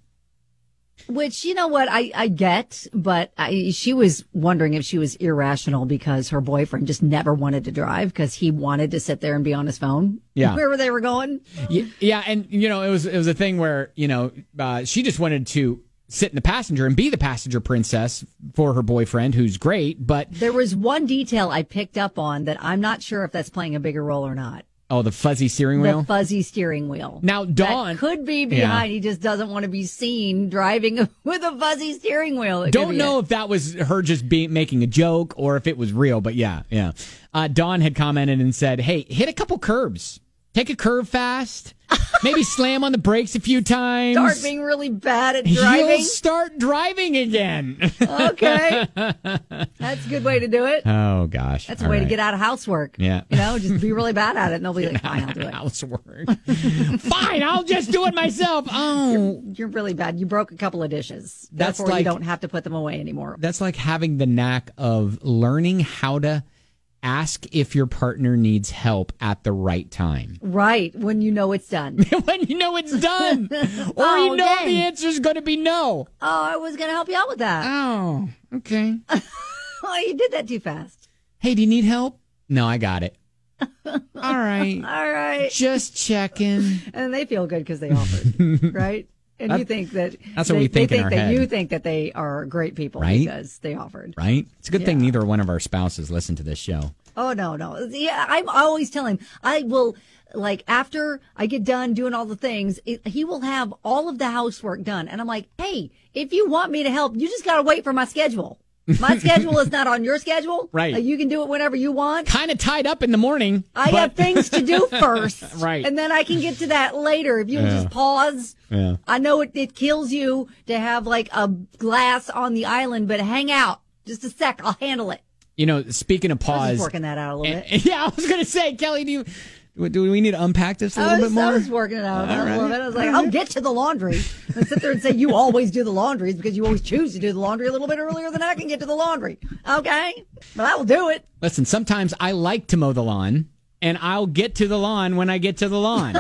Which, you know what, I, I get, but I, she was wondering if she was irrational because her boyfriend just never wanted to drive because he wanted to sit there and be on his phone. Yeah. Wherever they were going. Yeah, yeah, and you know, it was it was a thing where, you know, uh, she just wanted to sit in the passenger and be the passenger princess for her boyfriend, who's great, but There was one detail I picked up on that I'm not sure if that's playing a bigger role or not. oh, the fuzzy steering wheel. The fuzzy steering wheel. Now, Dawn That could be behind. Yeah. He just doesn't want to be seen driving with a fuzzy steering wheel. It could Don't be know it. if that was her just being making a joke or if it was real, but yeah, yeah. Uh, Dawn had commented and said, "Hey, hit a couple curbs, take a curve fast, maybe slam on the brakes a few times. Start being really bad at driving. You'll start driving again." Okay. That's a good way to do it. Oh gosh, That's a All way to right. get out of housework. Yeah. You know, just be really bad at it and they'll be like, fine, I'll do it. Housework. Fine, I'll just do it myself. Oh. You're, you're really bad. You broke a couple of dishes. That's Therefore, like- you don't have to put them away anymore. That's like having the knack of learning how to ask if your partner needs help at the right time. Right, when you know it's done. When you know it's done. Or Oh, you know dang. the answer's going to be no. Oh, I was going to help you out with that. Oh, okay. Oh, you did that too fast. Hey, do you need help? No, I got it. All right. All right. Just checking. And they feel good because they offered, right? And That- you think that that's what they, we think they in think our that head. you think that they are great people Right? because they offered. Right? It's a good thing Yeah. neither one of our spouses listen to this show. Oh no, no. Yeah, I'm I always tell him I will like after I get done doing all the things, it, he will have all of the housework done, and I'm like, hey, if you want me to help, you just gotta wait for my schedule. My schedule is not on your schedule. Right. Like, you can do it whenever you want. Kind of tied up in the morning. I but- got things to do first. Right. And then I can get to that later. If you would Yeah. just pause. Yeah. I know it, it kills you to have like a glass on the island, but hang out. Just a sec. I'll handle it. You know, speaking of I was pause. just working that out a little bit. and- yeah, I was going to say, Kelly, do you, do we need to unpack this a I little was, bit more? I was working it out All a little right. bit. I was like, I'll get to the laundry. And sit there and say, you always do the laundries because you always choose to do the laundry a little bit earlier than I can get to the laundry. Okay? But I will do it. Listen, sometimes I like to mow the lawn, and I'll get to the lawn when I get to the lawn.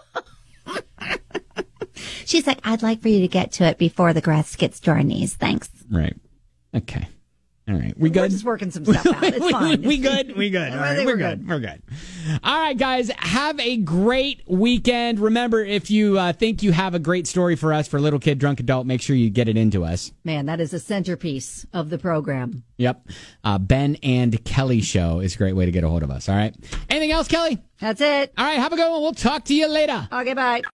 She's like, I'd like for you to get to it before the grass gets to our knees. Thanks. Right. Okay. All right. We We're good? just working some stuff out. It's we, fine. we good? We good. All I right. think We're we're good. We're good. All right, guys. Have a great weekend. Remember, if you uh, think you have a great story for us for Little Kid, Drunk Adult, make sure you get it into us. Man, that is a centerpiece of the program. Yep. Uh, Ben and Kelly Show is a great way to get a hold of us. All right. Anything else, Kelly? That's it. All right. Have a good one. We'll talk to you later. Okay, bye.